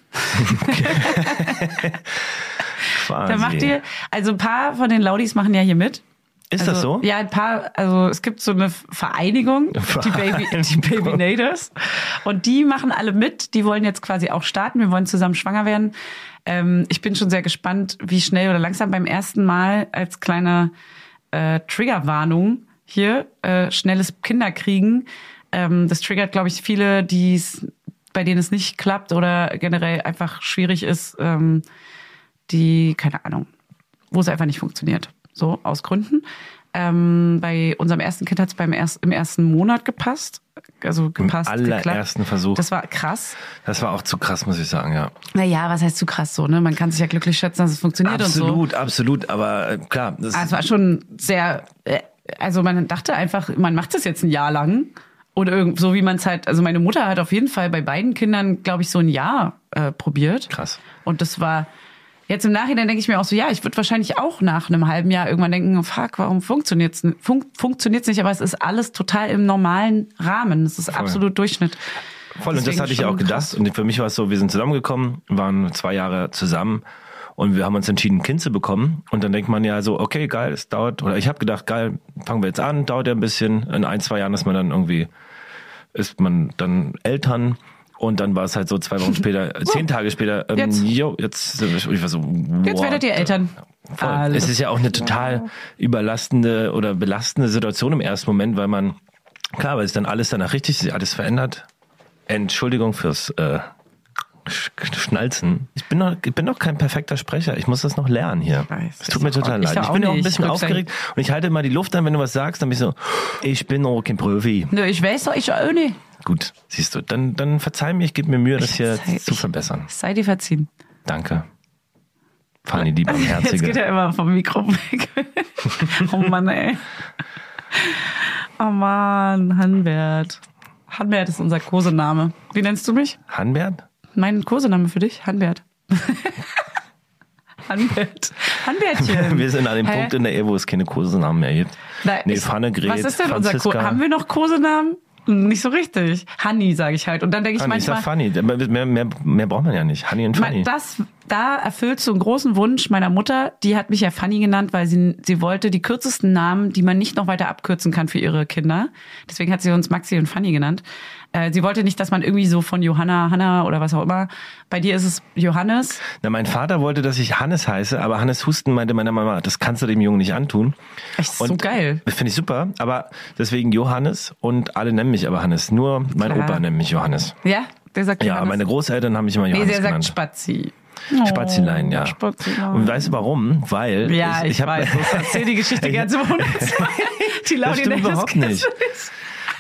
Quasi. Da macht ihr, also ein paar von den Laudis machen ja hier mit. Ist also, das so? Ja, ein paar, also es gibt so eine Vereinigung, die Baby, die Babynators. Und die machen alle mit, die wollen jetzt quasi auch starten, wir wollen zusammen schwanger werden. Ähm, ich bin schon sehr gespannt, wie schnell oder langsam beim ersten Mal als kleine äh, Triggerwarnung hier, äh, schnelles Kinderkriegen, Ähm, das triggert, glaube ich, viele, die's, bei denen es nicht klappt oder generell einfach schwierig ist, ähm, die, keine Ahnung, wo es einfach nicht funktioniert. So, aus Gründen. Ähm, bei unserem ersten Kind hat es beim erst, im ersten Monat gepasst. Also gepasst, Im allerersten geklappt. Versuch. Das war krass. Das war auch zu krass, muss ich sagen, ja. Naja, was heißt zu krass so, ne? Man kann sich ja glücklich schätzen, dass es funktioniert Absolut, und so. absolut, aber äh, klar. Das Ah, es war schon sehr, äh, also man dachte einfach, man macht das jetzt ein Jahr lang. Oder irgend, so wie man es halt, also meine Mutter hat auf jeden Fall bei beiden Kindern, glaube ich, so ein Jahr äh, probiert. Krass. Und das war, jetzt im Nachhinein denke ich mir auch so, ja, ich würde wahrscheinlich auch nach einem halben Jahr irgendwann denken, fuck, warum funktioniert's nicht? Fun- funktioniert's nicht, aber es ist alles total im normalen Rahmen. Es ist Voll. absolut Durchschnitt. Voll, und das Deswegen hatte ich schon auch gedacht. krass. Und für mich war es so, wir sind zusammengekommen, waren zwei Jahre zusammen und wir haben uns entschieden, ein Kind zu bekommen. Und dann denkt man ja so, okay, geil, es dauert, oder ich habe gedacht, geil, fangen wir jetzt an, dauert ja ein bisschen. In ein, zwei Jahren ist man dann irgendwie, ist man dann Eltern. Und dann war es halt so zwei Wochen später, zehn Tage später, ähm, Jetzt. jo, jetzt, ich war so, wow. Jetzt werdet ihr Eltern. Voll. Alles Es ist ja auch eine total überlastende oder belastende Situation im ersten Moment, weil man, klar, weil es dann alles danach richtig ist, alles verändert. Entschuldigung fürs äh, Sch- Schnalzen. Ich bin noch, ich bin noch kein perfekter Sprecher. Ich muss das noch lernen hier. weiß. Es tut mir Ich auch- total ich leid. auch Ich bin auch ein nicht. bisschen Rückseite. aufgeregt und ich halte immer die Luft an, wenn du was sagst, dann bin ich so, ich bin noch kein Profi. Nö, ich weiß doch, ich auch nicht. Gut, siehst du, dann, dann verzeih mir, ich gebe mir Mühe, das hier verzeih- zu ich- verbessern. Sei dir verziehen. Danke. Fanny, die Jetzt geht Barmherzige. er immer vom Mikro weg. Oh Mann, ey. Oh Mann, Hanbert. Hanbert ist unser Kosename. Wie nennst du mich? Hanbert? Mein Kosename für dich? Hanbert. Hanbert. Hanbertchen. Wir sind an dem Hä? Punkt in der Ehe, wo es keine Kosenamen mehr gibt. Nein, Nee, ich- Pfanne, Gret, Was ist denn unser Franziska. Ko Haben wir noch Kosenamen? Nicht so richtig. Hanni, sage ich halt. Und dann denke ich Honey, ist ja manchmal, funny. Mehr, mehr, mehr braucht man ja nicht. Honey und Funny. Ma- Das, da erfüllst du einen großen Wunsch meiner Mutter. Die hat mich ja Fanny genannt, weil sie, sie wollte die kürzesten Namen, die man nicht noch weiter abkürzen kann für ihre Kinder. Deswegen hat sie uns Maxi und Fanny genannt. Äh, sie wollte nicht, dass man irgendwie so von Johanna, Hanna oder was auch immer. Bei dir ist es Johannes. Na, mein Vater wollte, dass ich Hannes heiße, aber Hannes Husten meinte meiner Mama, das kannst du dem Jungen nicht antun. Echt so geil. Finde ich super, aber deswegen Johannes und alle nennen mich aber Hannes. Nur mein Klar. Opa nennt mich Johannes. Ja, der sagt Ja, Johannes. meine Großeltern haben mich immer Nee, Johannes der sagt genannt. Spazi. Spazilein, ja. Spazilein. Und weißt du warum? Weil Ja, ich, ich, ich hab, weiß. Das erzähl die Geschichte Ich- gerne zum hundertsten Mal. Die Das Laudi stimmt nennt das überhaupt ganz nicht. süß.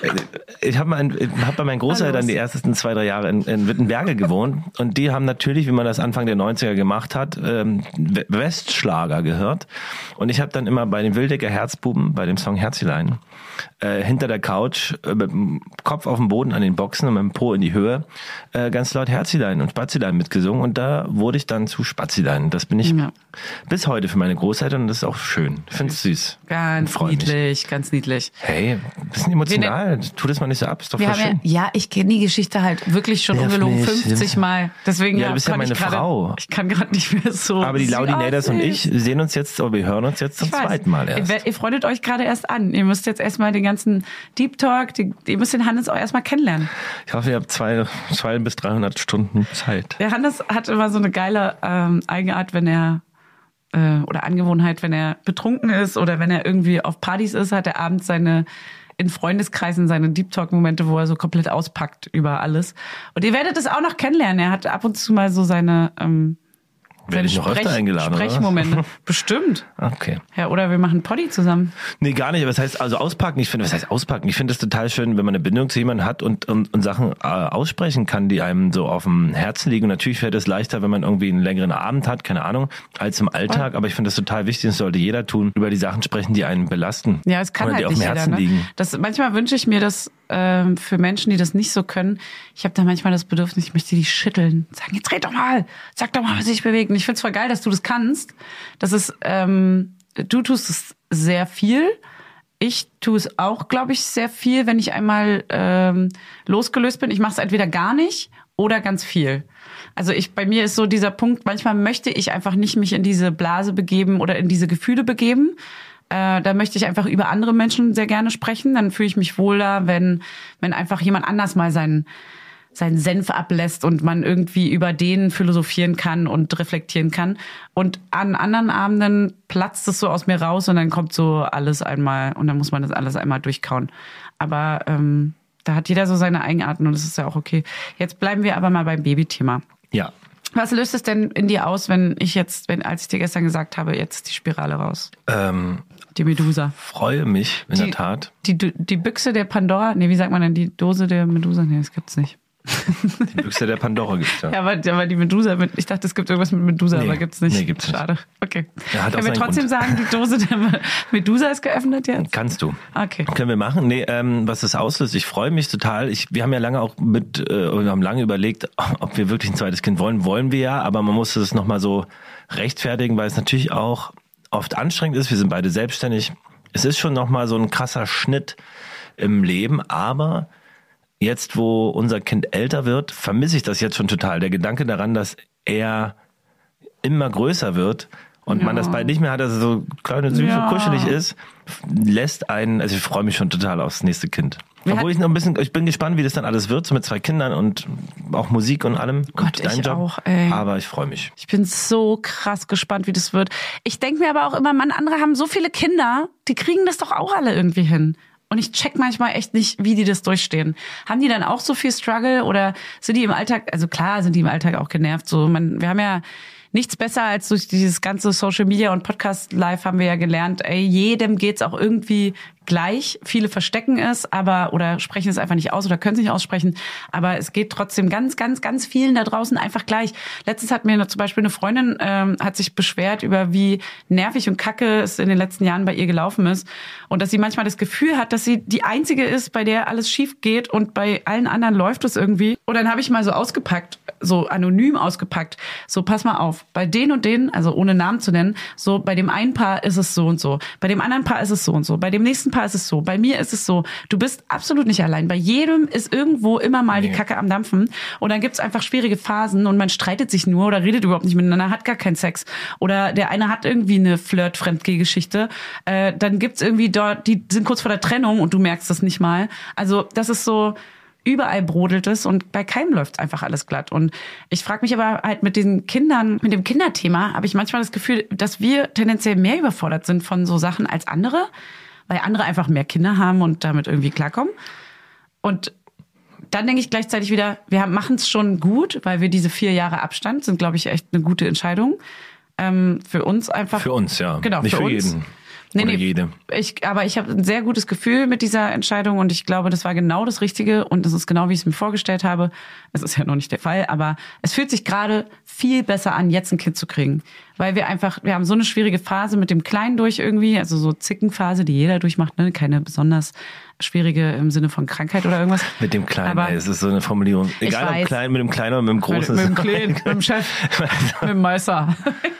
Ich habe hab bei meinen Großeltern die ersten zwei, drei Jahre in, in Wittenberge gewohnt und die haben natürlich, wie man das Anfang der neunziger gemacht hat, ähm, We- Westschlager gehört. Und ich habe dann immer bei den Wildecker Herzbuben, bei dem Song Herzilein, äh, hinter der Couch, äh, mit dem Kopf auf dem Boden an den Boxen und mit dem Po in die Höhe, äh, ganz laut Herzilein und Spazilein mitgesungen. Und da wurde ich dann zu Spazilein. Das bin ich Ja. bis heute für meine Großeltern und das ist auch schön. Ich finde es süß. Ganz Freu mich. niedlich, ganz niedlich. Hey, bisschen emotional. Tu das mal nicht so ab, ist doch Wir voll haben schön. ja, ja, ich kenne die Geschichte halt wirklich schon Nerv ungelogen nicht. fünfzig Mal. Deswegen Ja, du bist ja kann meine ich grade, Frau. Ich kann gerade nicht mehr so. Aber die Laudinators und ich süß. sehen uns jetzt, oder wir hören uns jetzt zum Ich weiß. zweiten Mal erst. Ihr, ihr freundet euch gerade erst an. Ihr müsst jetzt erstmal den ganzen Deep Talk, die, ihr müsst den Hannes auch erstmal kennenlernen. Ich hoffe, ihr habt zwei, zwei bis dreihundert Stunden Zeit. Der Hannes hat immer so eine geile ähm, Eigenart, wenn er äh, oder Angewohnheit, wenn er betrunken ist oder wenn er irgendwie auf Partys ist, hat er abends seine in Freundeskreisen seine Deep Talk Momente, wo er so komplett auspackt über alles. Und ihr werdet es auch noch kennenlernen. Er hat ab und zu mal so seine ähm, Werde ich noch öfter eingeladen, oder was? Sprechmomente. Bestimmt. Okay. Ja, oder wir machen Poddy zusammen. Nee, gar nicht. Was heißt also auspacken? Ich finde, was heißt auspacken? Ich finde es total schön, wenn man eine Bindung zu jemandem hat und, und, und Sachen äh, aussprechen kann, die einem so auf dem Herzen liegen. Und natürlich fällt es leichter, wenn man irgendwie einen längeren Abend hat, keine Ahnung, als im Alltag. Aber ich finde das total wichtig, das sollte jeder tun, über die Sachen sprechen, die einen belasten. Ja, es kann oder halt die auf nicht dem jeder. Herzen Ne? liegen. Das, manchmal wünsche ich mir das ähm, für Menschen, die das nicht so können. Ich habe da manchmal das Bedürfnis, ich möchte die schütteln. Sagen, jetzt red doch mal. Sag doch mal, was sich bewegt. Und ich finde es voll geil, dass du das kannst. Das ist, ähm, du tust es sehr viel. Ich tue es auch, glaube ich, sehr viel, wenn ich einmal ähm, losgelöst bin. Ich mache es entweder gar nicht oder ganz viel. Also ich, bei mir ist so dieser Punkt, manchmal möchte ich einfach nicht mich in diese Blase begeben oder in diese Gefühle begeben. Äh, da möchte ich einfach über andere Menschen sehr gerne sprechen. Dann fühle ich mich wohler, wenn, wenn einfach jemand anders mal seinen, seinen Senf ablässt und man irgendwie über den philosophieren kann und reflektieren kann. Und an anderen Abenden platzt es so aus mir raus und dann kommt so alles einmal und dann muss man das alles einmal durchkauen. Aber ähm, Da hat jeder so seine Eigenarten und das ist ja auch okay. Jetzt bleiben wir aber mal beim Babythema. Ja. Was löst es denn in dir aus, wenn ich jetzt, wenn als ich dir gestern gesagt habe, jetzt die Spirale raus? Ähm, die Medusa. Freue mich, in die, der Tat. Die, die, die Büchse der Pandora, nee, wie sagt man denn, die Dose der Medusa? Nee, das gibt's nicht. Die Büchse der Pandora gibt's ja. Ja, aber, aber die Medusa, mit, ich dachte, es gibt irgendwas mit Medusa, nee, aber gibt's nicht. Nee, gibt's nicht. Schade. Okay. Ja, Können wir trotzdem Grund. sagen, die Dose der Medusa ist geöffnet jetzt? Kannst du. Okay. Können wir machen. Nee, ähm, was das auslöst, ich freue mich total. Ich, wir haben ja lange auch mit, äh, wir haben lange überlegt, ob wir wirklich ein zweites Kind wollen. Wollen wir ja, aber man musste das nochmal so rechtfertigen, weil es natürlich auch oft anstrengend ist. Wir sind beide selbstständig. Es ist schon nochmal so ein krasser Schnitt im Leben, aber jetzt, wo unser Kind älter wird, vermisse ich das jetzt schon total. Der Gedanke daran, dass er immer größer wird und ja. man das bald nicht mehr hat, dass er so klein und süß ja. und kuschelig ist, lässt einen, also ich freue mich schon total aufs nächste Kind. Wir Obwohl ich noch ein bisschen, ich bin gespannt, wie das dann alles wird, so mit zwei Kindern und auch Musik und allem. Gott, und deinem ich Job. auch, ey. Aber ich freue mich. Ich bin so krass gespannt, wie das wird. Ich denke mir aber auch immer, Mann, andere haben so viele Kinder, die kriegen das doch auch alle irgendwie hin. Und ich check manchmal echt nicht, wie die das durchstehen. Haben die dann auch so viel Struggle oder sind die im Alltag, also klar sind die im Alltag auch genervt. So, man, wir haben ja nichts besser als durch dieses ganze Social Media und Podcast Live haben wir ja gelernt, ey, jedem geht's auch irgendwie gleich. Viele verstecken es, aber oder sprechen es einfach nicht aus oder können es nicht aussprechen. Aber es geht trotzdem ganz, ganz, ganz vielen da draußen einfach gleich. Letztens hat mir zum Beispiel eine Freundin ähm, hat sich beschwert über wie nervig und kacke es in den letzten Jahren bei ihr gelaufen ist und dass sie manchmal das Gefühl hat, dass sie die einzige ist, bei der alles schief geht und bei allen anderen läuft es irgendwie. Und dann habe ich mal so ausgepackt, so anonym ausgepackt. So, pass mal auf, bei den und denen, also ohne Namen zu nennen, so bei dem einen Paar ist es so und so, bei dem anderen Paar ist es so und so, bei dem nächsten Paar ist es so, bei mir ist es so. Du bist absolut nicht allein. Bei jedem ist irgendwo immer mal nee. die Kacke am Dampfen. Und dann gibt's einfach schwierige Phasen und man streitet sich nur oder redet überhaupt nicht miteinander, hat gar keinen Sex. Oder der eine hat irgendwie eine Flirt-Fremdgeh-Geschichte. Äh, dann gibt's irgendwie dort, die sind kurz vor der Trennung und du merkst das nicht mal. Also das ist so, überall brodelt es und bei keinem läuft einfach alles glatt. Und ich frage mich aber halt mit den Kindern, mit dem Kinderthema, habe ich manchmal das Gefühl, dass wir tendenziell mehr überfordert sind von so Sachen als andere, weil andere einfach mehr Kinder haben und damit irgendwie klarkommen. Und dann denke ich gleichzeitig wieder, wir machen es schon gut, weil wir diese vier Jahre Abstand sind, glaube ich, echt eine gute Entscheidung. Ähm, für uns einfach. Für uns, ja. Genau, nicht für, für uns. jeden. Nee, Oder nee, jede. Ich, aber ich habe ein sehr gutes Gefühl mit dieser Entscheidung und ich glaube, das war genau das Richtige und das ist genau, wie ich es mir vorgestellt habe. Es ist ja noch nicht der Fall, aber es fühlt sich gerade viel besser an, jetzt ein Kind zu kriegen. Weil wir einfach, wir haben so eine schwierige Phase mit dem Kleinen durch irgendwie, also so Zickenphase, die jeder durchmacht, ne? Keine besonders schwierige im Sinne von Krankheit oder irgendwas. Mit dem Kleinen, aber ey, es ist so eine Formulierung. Egal ob klein, mit dem Kleinen oder mit dem Großen. Mit, mit dem Kleinen, mit dem Chef, mit dem Meister.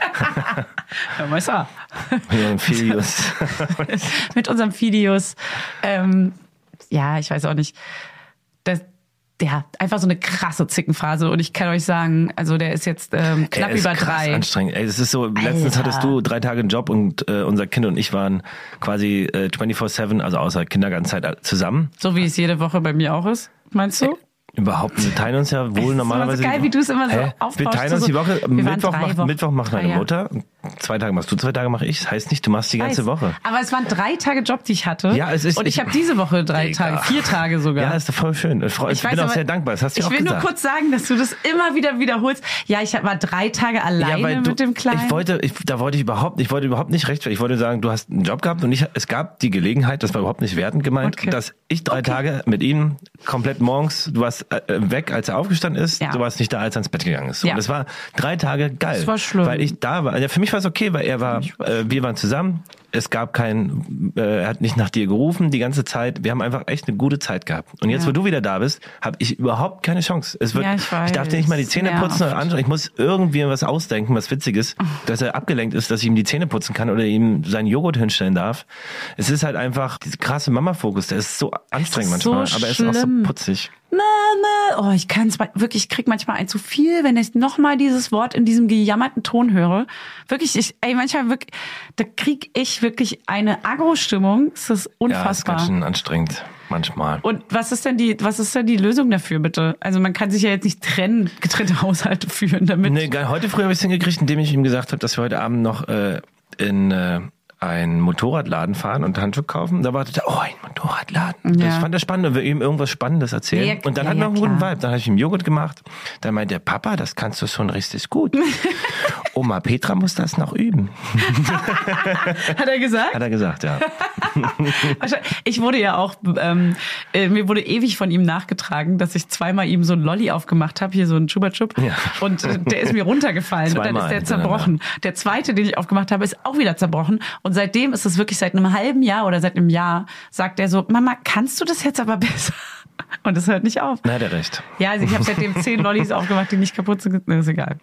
Der Meister. Mit unserem Fidius. Mit unserem Fidius. Ähm, ja, ich weiß auch nicht. Das, der einfach so eine krasse Zickenphase und ich kann euch sagen, also der ist jetzt ähm, knapp Ey, ist über krass drei. Anstrengend. Ey, das ist so. Letztens Alter. hattest du drei Tage einen Job und äh, unser Kind und ich waren quasi äh, vierundzwanzig sieben, also außer Kindergartenzeit zusammen. So wie es jede Woche bei mir auch ist, meinst du? Ey, überhaupt nicht. Wir teilen uns ja wohl Es ist normalerweise. immer so geil, wie du es immer so Hä? aufbaust. Wir teilen uns so, die Woche. wir waren Mittwoch drei macht, Wochen. Mittwoch macht meine Drei, ja. Mutter. Zwei Tage machst du, zwei Tage mache ich. Das heißt nicht, du machst die ganze Weiß. Woche. Aber es waren drei Tage Job, die ich hatte. Ja, es ist- und ich, ich- habe diese Woche drei Digga. Tage, vier Tage sogar. Ja, ist doch voll schön. Ich, freu, ich, Ich weiß, bin auch aber sehr dankbar. Das hast du Ich auch will gesagt. nur kurz sagen, dass du das immer wieder wiederholst. Ja, ich war drei Tage alleine weil du, mit dem Kleinen. Ich wollte, ich, da wollte ich überhaupt, ich wollte überhaupt nicht rechtfertigen. Ich wollte sagen, du hast einen Job gehabt und ich, es gab die Gelegenheit, das war überhaupt nicht wertend gemeint, Okay. dass ich drei Okay. Tage mit ihm komplett morgens, du warst äh, weg, als er aufgestanden ist, Ja. du warst nicht da, als er ins Bett gegangen ist. Ja. Und das war drei Tage geil. Das war schlimm. Weil ich da war. Ja, für mich war es okay, weil er war, äh, wir waren zusammen. Es gab kein, äh, er hat nicht nach dir gerufen die ganze Zeit. Wir haben einfach echt eine gute Zeit gehabt. Und jetzt, Ja. wo du wieder da bist, habe ich überhaupt keine Chance. Es wird, Ja, ich weiß. darf dir nicht mal die Zähne Nervt. putzen oder anschauen. Ich muss irgendwie was ausdenken, was Witziges, dass er abgelenkt ist, dass ich ihm die Zähne putzen kann oder ihm seinen Joghurt hinstellen darf. Es ist halt einfach dieser krasse Mama-Fokus, der ist so anstrengend ist so manchmal, aber er ist auch so schlimm. putzig. Mama, oh, ich kann es wirklich, ich krieg manchmal ein zu viel, wenn ich nochmal dieses Wort in diesem gejammerten Ton höre. Wirklich, ich, ey, manchmal wirklich, da krieg ich wirklich eine Agro-Stimmung. Es ist Ja, ist unfassbar. ganz schön anstrengend manchmal. Und was ist denn die, was ist denn die Lösung dafür, bitte? Also man kann sich ja jetzt nicht trennen, getrennte Haushalte führen damit. Nee, geil. Heute früh habe ich es hingekriegt, indem ich ihm gesagt habe, dass wir heute Abend noch äh, in äh, einen Motorradladen fahren und Handschuhe kaufen. Da wartete er, oh, ein Motorradladen. Ja. Das fand er spannend und wir ihm irgendwas Spannendes erzählen. Ja, und dann ja, hatten wir ja, einen guten klar. Vibe. Dann habe ich ihm Joghurt gemacht. Dann meinte der Papa, das kannst du schon richtig gut. Oma Petra muss das noch üben. Hat er gesagt? Hat er gesagt, ja. Ich wurde ja auch, ähm, äh, mir wurde ewig von ihm nachgetragen, dass ich zweimal ihm so ein Lolli aufgemacht habe, hier so ein Chupa Chup. Ja. Und äh, der ist mir runtergefallen und dann Zweimal ist der hintereinander. zerbrochen. Der zweite, den ich aufgemacht habe, ist auch wieder zerbrochen. Und seitdem ist es wirklich seit einem halben Jahr oder seit einem Jahr, sagt er so, Mama, kannst du das jetzt aber besser? Und es hört nicht auf. Na, hat er recht. Ja, also ich habe seitdem zehn Lollis aufgemacht, die nicht kaputt sind. Das ist egal.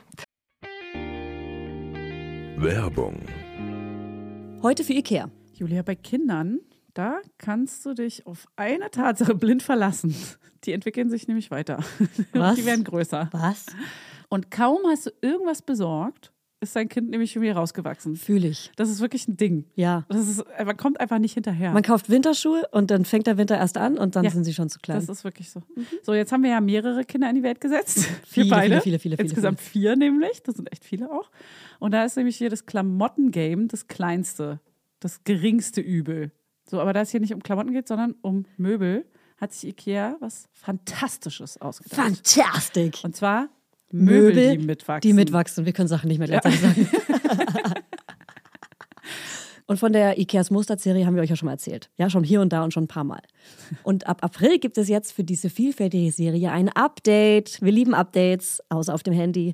Werbung. Heute für Ikea. Julia, bei Kindern, da kannst du dich auf eine Tatsache blind verlassen. Die entwickeln sich nämlich weiter. Was? Die werden größer. Was? Und kaum hast du irgendwas besorgt, ist dein Kind nämlich schon wieder rausgewachsen. Fühle ich. Das ist wirklich ein Ding. Ja. Das ist, man kommt einfach nicht hinterher. Man kauft Winterschuhe und dann fängt der Winter erst an und dann Ja. sind sie schon zu klein. Das ist wirklich so. So, jetzt haben wir ja mehrere Kinder in die Welt gesetzt. Viele, Wir beide. viele, viele, viele, viele, Insgesamt vier nämlich. Das sind echt viele auch. Und da ist nämlich hier das Klamottengame das kleinste, das geringste Übel. So, aber da es hier nicht um Klamotten geht, sondern um Möbel, hat sich Ikea was Fantastisches ausgedacht. Fantastic. Und zwar Möbel, die mitwachsen. Die mitwachsen. Wir können Sachen nicht mehr gleichzeitig sagen. Und von der Ikeas Mustard-Serie haben wir euch ja schon mal erzählt. Ja, schon hier und da und schon ein paar Mal. Und ab April gibt es jetzt für diese vielfältige Serie ein Update. Wir lieben Updates, außer auf dem Handy.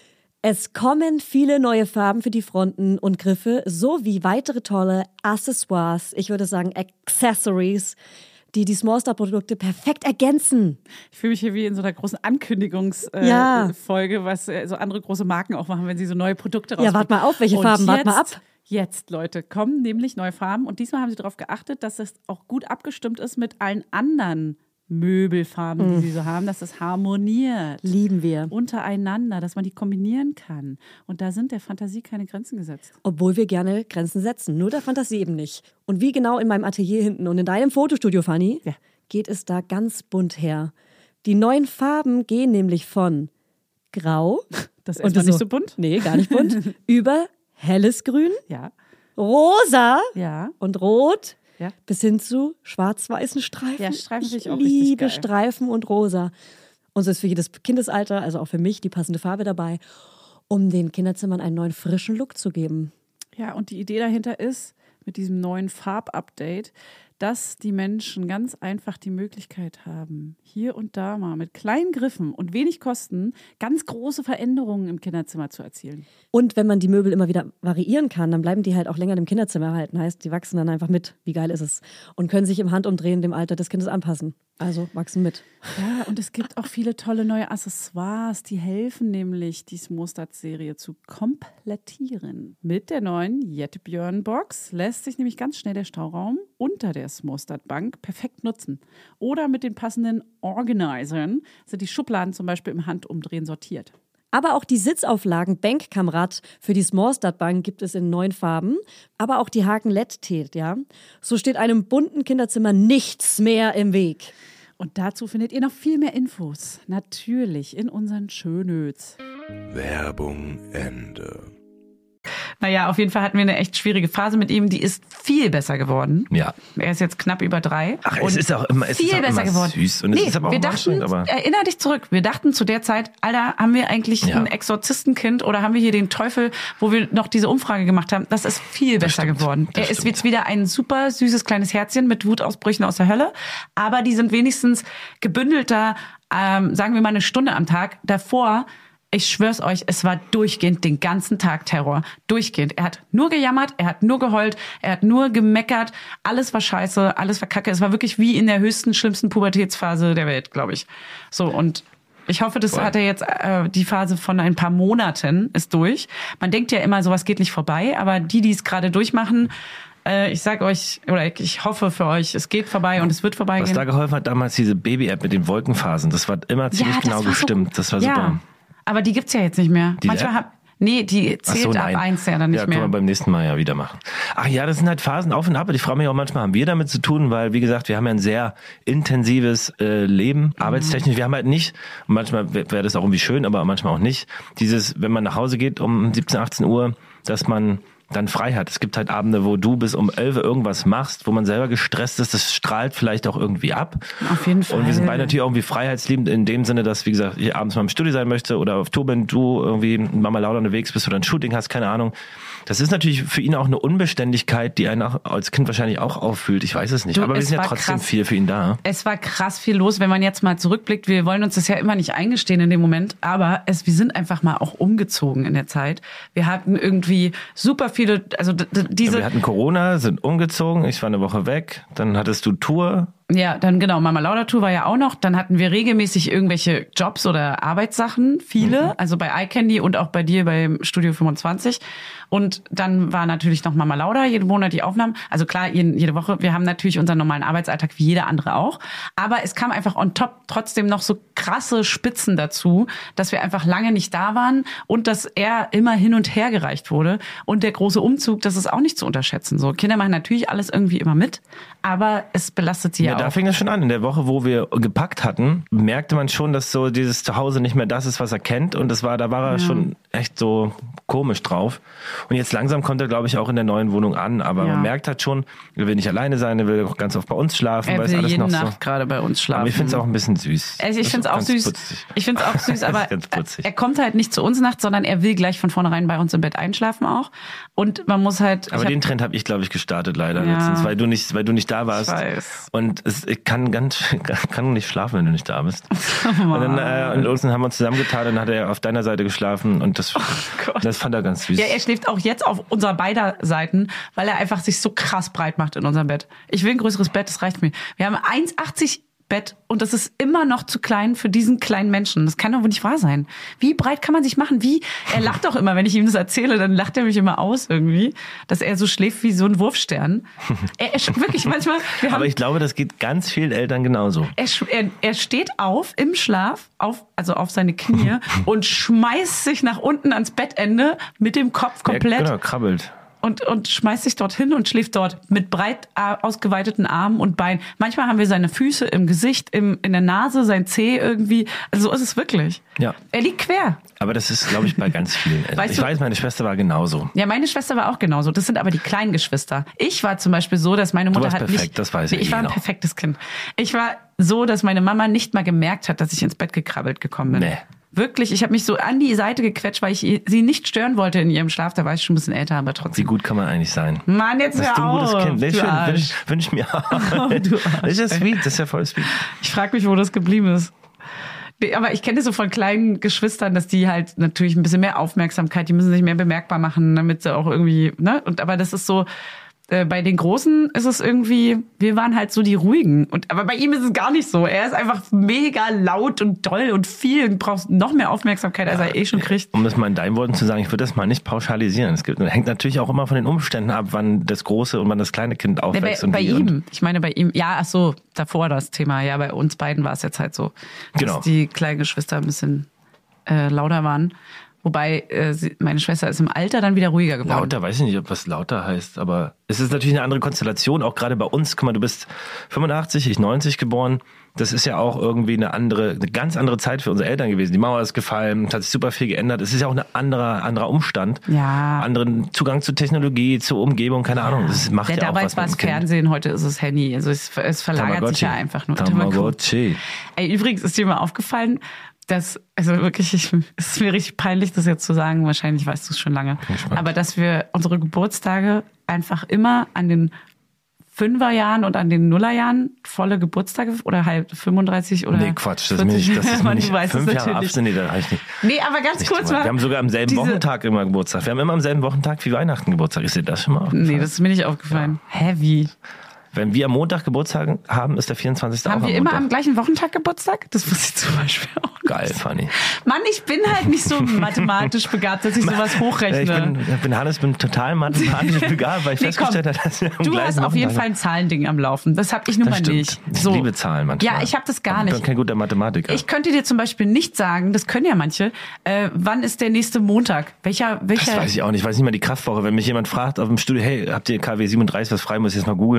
Es kommen viele neue Farben für die Fronten und Griffe, sowie weitere tolle Accessoires, ich würde sagen Accessories, die die Smallstar-Produkte perfekt ergänzen. Ich fühle mich hier wie in so einer großen Ankündigungsfolge, äh, Ja. Folge, was äh, so andere große Marken auch machen, wenn sie so neue Produkte rausbringen. Ja, wart mal auf, welche Und Farben, wart jetzt, mal ab. Jetzt, Leute, kommen nämlich neue Farben und diesmal haben sie darauf geachtet, dass es auch gut abgestimmt ist mit allen anderen Möbelfarben, die sie so haben, dass es harmoniert. Lieben wir. Untereinander, dass man die kombinieren kann. Und da sind der Fantasie keine Grenzen gesetzt. Obwohl wir gerne Grenzen setzen, nur der Fantasie eben nicht. Und wie genau in meinem Atelier hinten und in deinem Fotostudio, Fanny, Ja. geht es da ganz bunt her. Die neuen Farben gehen nämlich von Grau, Das ist und erstmal nicht so bunt. Nee, gar nicht bunt, über helles Grün, Ja, rosa ja. und rot, Ja. bis hin zu schwarz-weißen Streifen. Ja, Streifen finde ich ich auch richtig liebe geil. Streifen und rosa. Und so ist für jedes Kindesalter, also auch für mich, die passende Farbe dabei, um den Kinderzimmern einen neuen frischen Look zu geben. Ja, und die Idee dahinter ist, mit diesem neuen Farbupdate, dass die Menschen ganz einfach die Möglichkeit haben, hier und da mal mit kleinen Griffen und wenig Kosten ganz große Veränderungen im Kinderzimmer zu erzielen. Und wenn man die Möbel immer wieder variieren kann, dann bleiben die halt auch länger im Kinderzimmer erhalten. Heißt, die wachsen dann einfach mit. Wie geil ist es? Und können sich im Handumdrehen dem Alter des Kindes anpassen. Also wachsen mit. Ja, und es gibt auch viele tolle neue Accessoires, die helfen nämlich, die Smostad-Serie zu komplettieren. Mit der neuen Jetbjörn-Box lässt sich nämlich ganz schnell der Stauraum unter der Smostad-Bank perfekt nutzen. Oder mit den passenden Organisern sind die Schubladen zum Beispiel im Handumdrehen sortiert. Aber auch die Sitzauflagen Bankkamerad für die Smallstart-Bank gibt es in neun Farben. Aber auch die Haken L E D-Tät, ja. So steht einem bunten Kinderzimmer nichts mehr im Weg. Und dazu findet ihr noch viel mehr Infos. Natürlich in unseren Shownotes. Werbung Ende. Naja, auf jeden Fall hatten wir eine echt schwierige Phase mit ihm. Die ist viel besser geworden. Ja. Er ist jetzt knapp über drei. Ach, Und es ist auch immer, es viel ist auch besser immer geworden. süß. Und es nee, ist aber auch wir immer dachten, anstrengend, aber erinner dich zurück, wir dachten zu der Zeit, Alter, haben wir eigentlich Ja. ein Exorzistenkind oder haben wir hier den Teufel, wo wir noch diese Umfrage gemacht haben? Das ist viel Das besser stimmt. geworden. Das Er ist stimmt. jetzt wieder ein super süßes kleines Herzchen mit Wutausbrüchen aus der Hölle, aber die sind wenigstens gebündelter, ähm, sagen wir mal eine Stunde am Tag. Davor, ich schwör's euch, es war durchgehend den ganzen Tag Terror. Durchgehend. Er hat nur gejammert, er hat nur geheult, er hat nur gemeckert. Alles war scheiße, alles war kacke. Es war wirklich wie in der höchsten, schlimmsten Pubertätsphase der Welt, glaube ich. So, und ich hoffe, das Voll. hat er jetzt, äh, die Phase von ein paar Monaten ist durch. Man denkt ja immer, sowas geht nicht vorbei, aber die, die es gerade durchmachen, äh, ich sag euch, oder ich hoffe für euch, es geht vorbei und es wird was vorbeigehen. da geholfen hat, damals diese Baby-App mit den Wolkenphasen, das war immer ziemlich das genau war so gestimmt. gut. Das war ja, super. aber die gibt's ja jetzt nicht mehr. Die Manchmal App? hab, nee, die Ach zählt so, ab nein. eins ja dann nicht ja, mehr. können wir beim nächsten Mal ja wieder machen. Ach ja, das sind halt Phasen auf und ab. Ich frage mich auch manchmal, haben wir damit zu tun, weil, wie gesagt, wir haben ja ein sehr intensives äh, Leben, Mhm. arbeitstechnisch. Wir haben halt nicht, und manchmal wäre das auch irgendwie schön, aber manchmal auch nicht, dieses, wenn man nach Hause geht um siebzehn, achtzehn Uhr, dass man dann frei hat. Es gibt halt Abende, wo du bis um elf irgendwas machst, wo man selber gestresst ist, das strahlt vielleicht auch irgendwie ab. Auf jeden Fall. Und wir sind beide natürlich auch irgendwie freiheitsliebend in dem Sinne, dass, wie gesagt, ich abends mal im Studio sein möchte oder auf Tour bin, du irgendwie mit Mama Lauda unterwegs bist oder ein Shooting hast, keine Ahnung. Das ist natürlich für ihn auch eine Unbeständigkeit, die einen auch als Kind wahrscheinlich auch auffühlt. Ich weiß es nicht. Du, aber wir es sind ja war trotzdem krass. viel für ihn da. Es war krass viel los, wenn man jetzt mal zurückblickt. Wir wollen uns das ja immer nicht eingestehen in dem Moment, aber es, wir sind einfach mal auch umgezogen in der Zeit. Wir hatten irgendwie super viele, also d- d- diese... Wir hatten Corona, sind umgezogen, ich war eine Woche weg, dann hattest du Tour. Ja, dann genau, Mama Lauda Tour war ja auch noch. Dann hatten wir regelmäßig irgendwelche Jobs oder Arbeitssachen, viele, mhm. also bei iCandy und auch bei dir beim Studio fünfundzwanzig. Und dann war natürlich noch Mama Lauda, jeden Monat die Aufnahmen. Also klar, jeden, jede Woche. Wir haben natürlich unseren normalen Arbeitsalltag wie jeder andere auch. Aber es kam einfach on top trotzdem noch so krasse Spitzen dazu, dass wir einfach lange nicht da waren und dass er immer hin und her gereicht wurde. Und der große Umzug, das ist auch nicht zu unterschätzen. So, Kinder machen natürlich alles irgendwie immer mit, aber es belastet sie ja, Ja, auch. da fing das schon an. In der Woche, wo wir gepackt hatten, merkte man schon, dass so dieses Zuhause nicht mehr das ist, was er kennt. Und das war, da war er ja. schon echt so komisch drauf. Und jetzt langsam kommt er, glaube ich, auch in der neuen Wohnung an. Aber Ja. man merkt halt schon, er will nicht alleine sein, er will auch ganz oft bei uns schlafen. Er weil es will alles jede noch Nacht so. gerade bei uns schlafen. Aber ich finde es auch ein bisschen süß. Also ich Das finde es ist auch ganz süß. putzig. Ich finde es auch süß, aber Das ist ganz putzig. er kommt halt nicht zu uns nachts, sondern er will gleich von vornherein bei uns im Bett einschlafen auch. Und man muss halt. Aber ich den hab, Trend habe ich, glaube ich, gestartet leider Ja. letztens, weil du nicht, weil du nicht da warst. Ich weiß. Und es, ich kann ganz, kann nicht schlafen, wenn du nicht da bist. und dann äh, und Olsen haben wir uns zusammengetan und dann hat er auf deiner Seite geschlafen und das, Gott. das fand er ganz süß. Ja, er schläft auch jetzt auf unserer beider Seiten, weil er einfach sich so krass breit macht in unserem Bett. Ich will ein größeres Bett, das reicht mir. Wir haben eins achtzig Bett und das ist immer noch zu klein für diesen kleinen Menschen. Das kann doch wohl nicht wahr sein. Wie breit kann man sich machen? Wie? Er lacht doch immer, wenn ich ihm das erzähle, dann lacht er mich immer aus irgendwie, dass er so schläft wie so ein Wurfstern. Er, er wirklich manchmal. Wir haben, Aber ich glaube, das geht ganz vielen Eltern genauso. er, sch- er, er steht auf im Schlaf, auf, also auf seine Knie und schmeißt sich nach unten ans Bettende mit dem Kopf komplett. Ja, genau, krabbelt. Und, und schmeißt sich dorthin und schläft dort mit breit äh, ausgeweiteten Armen und Beinen. Manchmal haben wir seine Füße im Gesicht, im, in der Nase, sein Zeh irgendwie. Also so ist es wirklich. Ja. Er liegt quer. Aber das ist, glaube ich, bei ganz vielen Eltern. Weißt Ich du- weiß, meine Schwester war genauso. Ja, meine Schwester war auch genauso. Das sind aber die kleinen Geschwister. Ich war zum Beispiel so, dass meine Mutter warst hat perfekt, nicht... das weiß nee, ich ich war ein genau. perfektes Kind. Ich war so, dass meine Mama nicht mal gemerkt hat, dass ich ins Bett gekrabbelt gekommen bin. Nee. Wirklich, ich habe mich so an die Seite gequetscht, weil ich sie nicht stören wollte in ihrem Schlaf. Da war ich schon ein bisschen älter, aber Wie trotzdem. gut kann man eigentlich sein? Mann, jetzt Bist hör du ein gutes auf, Kind? Nee, du schön, Arsch. wünsch, wünsch mir auch. du Arsch, Das ist ja sweet, das ist ja voll sweet. Ich frage mich, wo das geblieben ist. Nee, aber ich kenne so von kleinen Geschwistern, dass die halt natürlich ein bisschen mehr Aufmerksamkeit, die müssen sich mehr bemerkbar machen, damit sie auch irgendwie, ne? Und aber das ist so, äh, bei den Großen ist es irgendwie, wir waren halt so die Ruhigen. Und aber bei ihm ist es gar nicht so. Er ist einfach mega laut und doll und viel und braucht noch mehr Aufmerksamkeit, als er eh schon kriegt. Um das mal in deinen Worten zu sagen, ich würde das mal nicht pauschalisieren. Es gibt, hängt natürlich auch immer von den Umständen ab, wann das große und wann das kleine Kind Nee, aufwächst. bei und bei wie. ihm, Und ich meine bei ihm, ja, ach so, davor das Thema. Ja, bei uns beiden war es jetzt halt so, dass Genau. die kleinen Geschwister ein bisschen äh, lauter waren. Wobei äh, sie, meine Schwester ist im Alter dann wieder ruhiger geworden. Lauter, weiß ich nicht, ob was lauter heißt, aber es ist natürlich eine andere Konstellation, auch gerade bei uns. Guck mal, du bist fünfundachtzig, ich neunzig geboren. Das ist ja auch irgendwie eine andere, eine ganz andere Zeit für unsere Eltern gewesen. Die Mauer ist gefallen, es hat sich super viel geändert. Es ist ja auch ein anderer, anderer Umstand. Ja. Anderen Zugang zu Technologie, zur Umgebung, keine Ahnung. Das macht Der ja auch damals was war mit es dem Kind. Fernsehen, heute ist es Handy. Also es, es verlagert sich ja einfach nur. Tamagotchi. Ey, übrigens ist dir mal aufgefallen, dass, also wirklich, ich, es ist mir richtig peinlich, das jetzt zu sagen, wahrscheinlich weißt du es schon lange, gespannt. aber dass wir unsere Geburtstage einfach immer an den Fünferjahren und an den Nullerjahren volle Geburtstage oder halt fünfunddreißig oder Nee, Quatsch, das ist mir nicht, das ist mir Mann, nicht du weißt es fünf Jahre natürlich. Abstand, nee, da reicht nicht. Nee, aber ganz Nicht kurz drüber. mal. Wir haben sogar am selben diese- Wochentag immer Geburtstag. Wir haben immer am selben Wochentag wie Weihnachten Geburtstag. Ist dir das schon mal aufgefallen? Nee, das ist mir nicht aufgefallen. Hä, wie? Wenn wir am Montag Geburtstag haben, ist der vierundzwanzigste Haben auch wir am immer Montag. am gleichen Wochentag Geburtstag? Das wusste ich zum Beispiel auch nicht. Geil, funny. Mann, ich bin halt nicht so mathematisch begabt, dass ich sowas hochrechne. Ich bin, ich bin Hannes, bin total mathematisch begabt, weil ich Nee, komm. festgestellt habe, dass wir am Du gleichen hast auf jeden Wochentag Fall ein Zahlending am Laufen. Das habe ich nun Das mal stimmt. nicht. Ich So. liebe Zahlen manchmal. Ja, ich habe das gar Ich bin nicht. kein guter Mathematiker. Ich könnte dir zum Beispiel nicht sagen, das können ja manche, äh, wann ist der nächste Montag? Welcher, welcher? das weiß ich auch nicht. Ich weiß nicht mal die Kraftwoche. Wenn mich jemand fragt auf dem Studio, hey, habt ihr K W siebenunddreißig was frei, muss ich jetzt mal googeln, was ist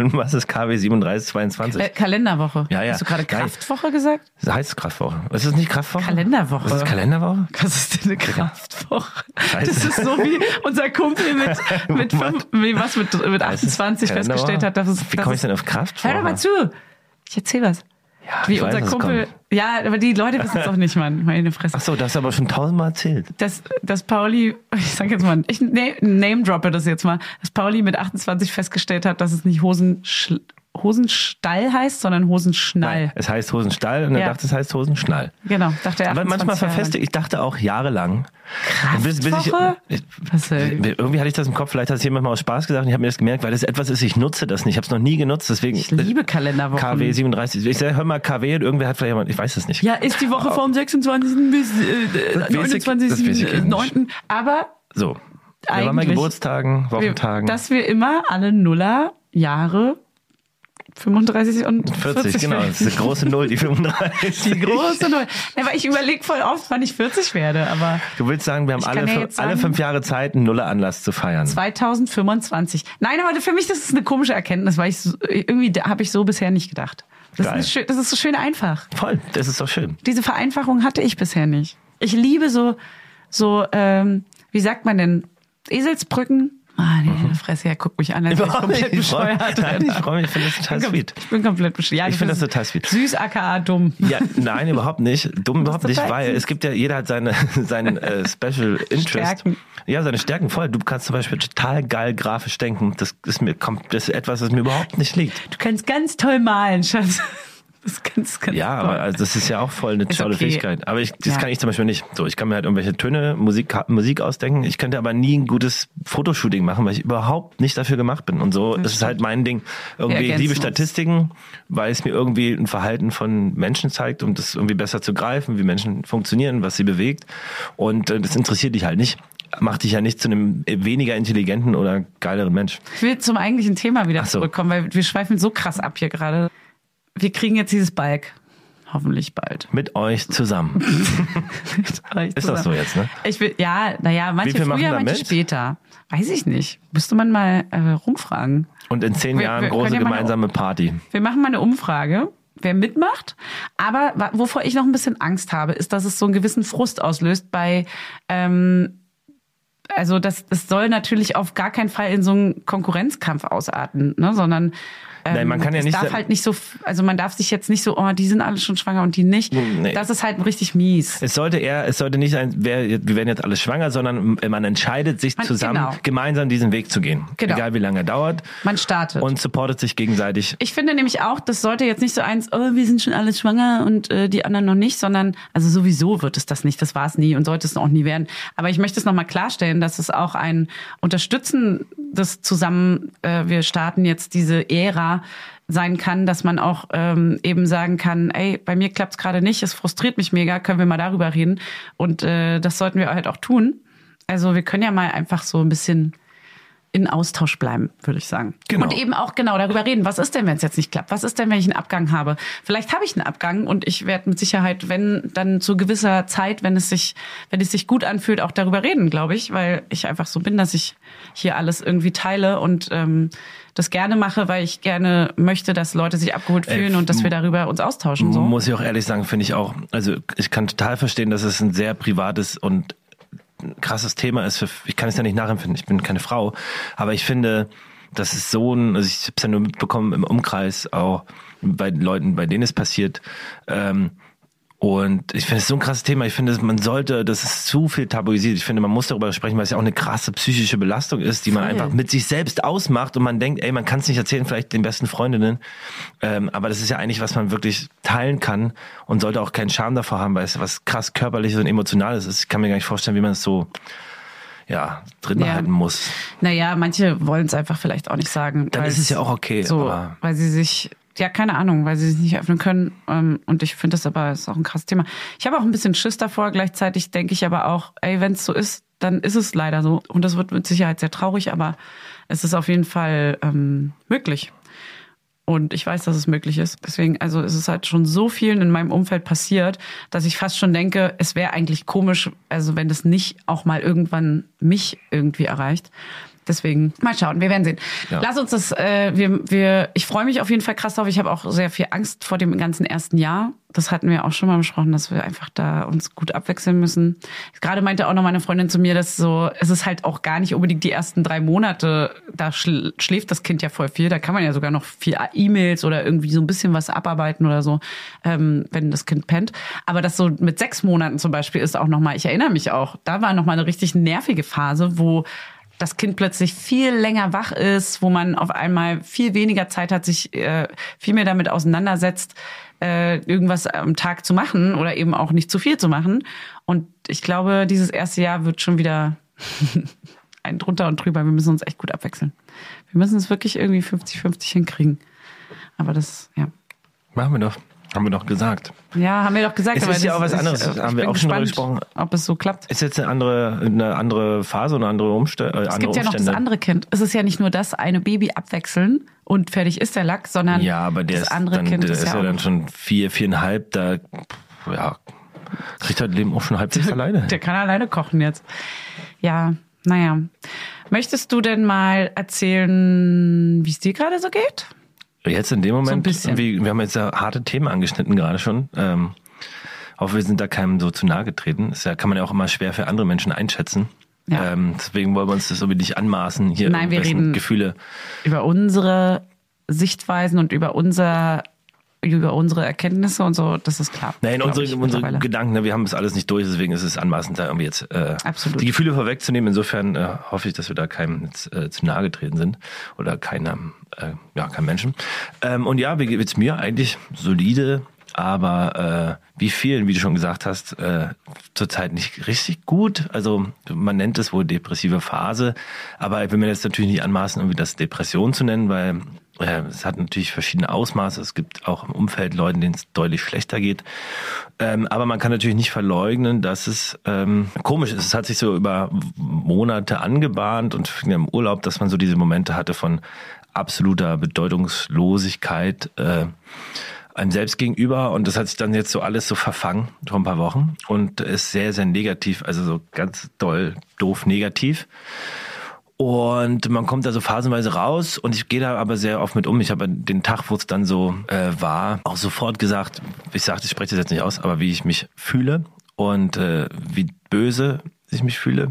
ist K W siebenunddreißig zweiundzwanzig. Äh, Kalenderwoche. Ja, ja. Hast du gerade Nein. Kraftwoche gesagt? Das heißt Kraftwoche. Ist das nicht Kraftwoche? Kalenderwoche. Ist das Kalenderwoche? Was ist denn eine Kraftwoche? Scheiße. Das ist so wie unser Kumpel mit, mit, fünf, wie was mit, mit achtundzwanzig Kalenderwoche? festgestellt hat. Dass es, Wie dass komme ich es, denn auf Kraftwoche? hör doch mal zu. Ich erzähl was. Ja, Wie ich weiß, unser was Kumpel. kommt. Ja, aber die Leute wissen es auch nicht, Mann. Meine Fresse. Ach so, das hast du aber schon tausendmal erzählt. Dass, dass Pauli, ich sag jetzt mal, ich name, name droppe das jetzt mal, dass Pauli mit achtundzwanzig festgestellt hat, dass es nicht Hosenschl Hosenstall heißt, sondern Hosenschnall. Nein, es heißt Hosenstall und er Ja. dachte, es heißt Hosenschnall. Genau, dachte er. Aber manchmal verfestigt, ich dachte auch jahrelang. Bis, bis ich, Kraftwoche? ich, Was, äh, irgendwie hatte ich das im Kopf, vielleicht hat es jemand mal aus Spaß gesagt und ich habe mir das gemerkt, weil das etwas ist, ich nutze das nicht. Ich habe es noch nie genutzt, deswegen. Ich liebe Kalenderwochen. K W siebenunddreißig. Ich sage, hör mal K W und irgendwer hat vielleicht jemand, ich weiß es nicht. Ja, ist die Woche vom sechsundzwanzigsten bis äh, Das weiß ich- das weiß ich neunundzwanzigsten neunten Aber So. Wir waren bei Eigentlich- Geburtstagen, wir, Wochentagen. dass wir immer alle Nullerjahre fünfunddreißig und vierzig, vierzig, genau. Das ist die große Null, die fünfunddreißig. Die große Null. Ja, aber ich überlege voll oft, wann ich vierzig werde, aber Du willst sagen, wir haben Ich alle, kann ja fün- jetzt sagen- alle fünf Jahre Zeit, einen Nuller-Anlass zu feiern. zweitausendfünfundzwanzig. Nein, aber für mich das ist eine komische Erkenntnis, weil ich so, irgendwie habe ich so bisher nicht gedacht. Das Geil. ist, schön, das ist so schön einfach. Voll, das ist doch schön. Diese Vereinfachung hatte ich bisher nicht. Ich liebe so, so, ähm, wie sagt man denn, Eselsbrücken? Ah, nee, Mhm. Fresse, ja, guck mich an, als wäre ich komplett Ich freu- bescheuert. Nein, ich freue mich, ich finde das total Ich bin, sweet. ich bin komplett bescheuert. Ja, Ich finde das ist total sweet. Süß, aka dumm. Ja, nein, überhaupt nicht. Dumm überhaupt nicht, total weil süß. es gibt ja, jeder hat seine, seinen äh, Special Interest. Stärken. Ja, seine Stärken voll. Du kannst zum Beispiel total geil grafisch denken. Das ist mir kommt, das ist etwas, das mir überhaupt nicht liegt. Du kannst ganz toll malen, Schatz. Das kannst ganz Ja, toll. aber also das ist ja auch voll eine Ist tolle okay. Fähigkeit. Aber ich, das Ja. kann ich zum Beispiel nicht. So, ich kann mir halt irgendwelche Töne, Musik, Musik ausdenken. Ich könnte aber nie ein gutes Fotoshooting machen, weil ich überhaupt nicht dafür gemacht bin. Und so ist es halt mein Ding. Irgendwie, ich ergänzen liebe uns. Statistiken, weil es mir irgendwie ein Verhalten von Menschen zeigt, um das irgendwie besser zu greifen, wie Menschen funktionieren, was sie bewegt. Und äh, das interessiert dich halt nicht. Macht dich ja nicht zu einem weniger intelligenten oder geileren Mensch. Ich will zum eigentlichen Thema wieder Ach so. zurückkommen, weil wir schweifen so krass ab hier gerade. Wir kriegen jetzt dieses Balk. Hoffentlich bald. Mit euch zusammen. Ist das so jetzt, ne? Ich will, ja, naja, manche viele machen früher, da manche mit? später. Weiß ich nicht. Müsste man mal äh, rumfragen. Und in zehn Wir- Jahren wir große können ja mal- gemeinsame Party. Wir machen mal eine Umfrage, wer mitmacht. Aber wa- wovor ich noch ein bisschen Angst habe, ist, dass es so einen gewissen Frust auslöst bei, ähm, also das, das soll natürlich auf gar keinen Fall in so einen Konkurrenzkampf ausarten, ne, sondern ähm, Nein, man kann ja es nicht darf sa- halt nicht so, also man darf sich jetzt nicht so, oh, die sind alle schon schwanger und die nicht. Nee. Das ist halt richtig mies. Es sollte eher, es sollte nicht sein, wer, wir werden jetzt alle schwanger, sondern man entscheidet sich Man- zusammen, genau. gemeinsam diesen Weg zu gehen. Genau. Egal wie lange er dauert. Man startet. Und supportet sich gegenseitig. Ich finde nämlich auch, das sollte jetzt nicht so eins, oh, wir sind schon alle schwanger und äh, die anderen noch nicht, sondern, also sowieso wird es das nicht, das war es nie und sollte es auch nie werden. Aber ich möchte es nochmal klarstellen, dass es auch ein Unterstützen des zusammen, äh, wir starten jetzt diese Ära sein kann, dass man auch ähm, eben sagen kann, ey, bei mir klappt's gerade nicht, es frustriert mich mega, können wir mal darüber reden. Und äh, das sollten wir halt auch tun. Also wir können ja mal einfach so ein bisschen in Austausch bleiben, würde ich sagen. Genau. Und eben auch genau darüber reden, was ist denn, wenn es jetzt nicht klappt? Was ist denn, wenn ich einen Abgang habe? Vielleicht habe ich einen Abgang und ich werde mit Sicherheit, wenn dann zu gewisser Zeit, wenn es sich, wenn es sich gut anfühlt, auch darüber reden, glaube ich, weil ich einfach so bin, dass ich hier alles irgendwie teile und ähm, das gerne mache, weil ich gerne möchte, dass Leute sich abgeholt fühlen Äh, und dass wir darüber uns austauschen. So. Muss ich auch ehrlich sagen, finde ich auch. Also ich kann total verstehen, dass es ein sehr privates und ein krasses Thema ist. Für, ich kann es ja nicht nachempfinden, ich bin keine Frau. Aber ich finde, das ist so ein, also ich habe es ja nur mitbekommen im Umkreis, auch bei Leuten, bei denen es passiert. Ähm, Und ich finde es so ein krasses Thema. Ich finde, man sollte, das ist zu viel tabuisiert. Ich finde, man muss darüber sprechen, weil es ja auch eine krasse psychische Belastung ist, die man Voll. einfach mit sich selbst ausmacht und man denkt, ey, man kann es nicht erzählen, vielleicht den besten Freundinnen. Ähm, aber das ist ja eigentlich, was man wirklich teilen kann und sollte auch keinen Scham davor haben, weil es was krass körperliches und emotionales ist. Ich kann mir gar nicht vorstellen, wie man es so, ja, drin Ja. behalten muss. Naja, manche wollen es einfach vielleicht auch nicht sagen. Dann weil ist es ja auch okay, So, aber- weil sie sich, ja, keine Ahnung, weil sie sich nicht öffnen können. Ähm, und ich finde das aber, ist auch ein krasses Thema. Ich habe auch ein bisschen Schiss davor. Gleichzeitig denke ich aber auch, ey, wenn es so ist, dann ist es leider so. Und das wird mit Sicherheit sehr traurig, aber es ist auf jeden Fall ähm, möglich. Und ich weiß, dass es möglich ist. Deswegen, also es ist halt schon so vielen in meinem Umfeld passiert, dass ich fast schon denke, es wäre eigentlich komisch, also wenn das nicht auch mal irgendwann mich irgendwie erreicht. Deswegen, mal schauen, wir werden sehen. Ja. Lass uns das, äh, wir, wir, ich freue mich auf jeden Fall krass drauf. Ich habe auch sehr viel Angst vor dem ganzen ersten Jahr. Das hatten wir auch schon mal besprochen, dass wir einfach da uns gut abwechseln müssen. Gerade meinte auch noch meine Freundin zu mir, dass so, es ist halt auch gar nicht unbedingt die ersten drei Monate, da schl- schläft das Kind ja voll viel. Da kann man ja sogar noch viel E-Mails oder irgendwie so ein bisschen was abarbeiten oder so, ähm, wenn das Kind pennt. Aber das so mit sechs Monaten zum Beispiel ist auch nochmal, ich erinnere mich auch, da war nochmal eine richtig nervige Phase, wo das Kind plötzlich viel länger wach ist, wo man auf einmal viel weniger Zeit hat, sich äh, viel mehr damit auseinandersetzt, äh, irgendwas am Tag zu machen oder eben auch nicht zu viel zu machen. Und ich glaube, dieses erste Jahr wird schon wieder ein drunter und drüber. Wir müssen uns echt gut abwechseln. Wir müssen es wirklich irgendwie fünfzig fünfzig hinkriegen. Aber das, ja. Machen wir doch. Haben wir doch gesagt. Ja, haben wir doch gesagt. Es aber ist ja das, auch was anderes. Ich, ich haben wir bin auch schon drüber gespannt, gesprochen. ob es so klappt. Ist jetzt eine andere, eine andere Phase oder andere, Umste- äh, Es andere gibt ja noch Umstände. das andere Kind. Es ist ja nicht nur das eine Baby abwechseln und fertig ist der Lack, sondern Ja, aber der das ist, andere dann, Kind der ist, ist ja ja auch dann noch- schon vier, viereinhalb, da ja, kriegt das Leben auch schon halbwegs alleine. Der kann alleine kochen jetzt. Ja, naja. Möchtest du denn mal erzählen, wie es dir gerade so geht? Jetzt in dem So ein Moment, bisschen. wie, wir haben jetzt ja harte Themen angeschnitten gerade schon. Ähm, auch wir sind da keinem so zu nahe getreten. Das ja, kann man ja auch immer schwer für andere Menschen einschätzen. Ja. Ähm, deswegen wollen wir uns das irgendwie nicht anmaßen, hier Nein, wir irgendwelchen reden- Gefühle. Über unsere Sichtweisen und über unser über unsere Erkenntnisse und so, das ist klar. Nein, glaub unsere, ich, unsere mittlerweile. Gedanken, ne, wir haben das alles nicht durch, deswegen ist es anmaßend, da irgendwie jetzt äh, Absolut. die Gefühle vorwegzunehmen. Insofern äh, hoffe ich, dass wir da keinem jetzt, äh, zu nahe getreten sind oder keinem, äh, ja, keinem Menschen. Ähm, und ja, wie geht's mir? Eigentlich solide, aber äh, wie vielen, wie du schon gesagt hast, äh, zurzeit nicht richtig gut. Also man nennt es wohl depressive Phase, aber ich will mir jetzt natürlich nicht anmaßen, irgendwie das Depression zu nennen, weil äh, es hat natürlich verschiedene Ausmaße. Es gibt auch im Umfeld Leuten, denen es deutlich schlechter geht. Ähm, aber man kann natürlich nicht verleugnen, dass es ähm, komisch ist. Es hat sich so über Monate angebahnt und im Urlaub, dass man so diese Momente hatte von absoluter Bedeutungslosigkeit äh, einem selbst gegenüber, und das hat sich dann jetzt so alles so verfangen vor ein paar Wochen und ist sehr, sehr negativ, also so ganz doll, doof negativ. Und man kommt da so phasenweise raus und ich gehe da aber sehr oft mit um. Ich habe den Tag, wo es dann so äh, war, auch sofort gesagt, ich sagte, ich spreche das jetzt nicht aus, aber wie ich mich fühle und äh, wie böse ich mich fühle.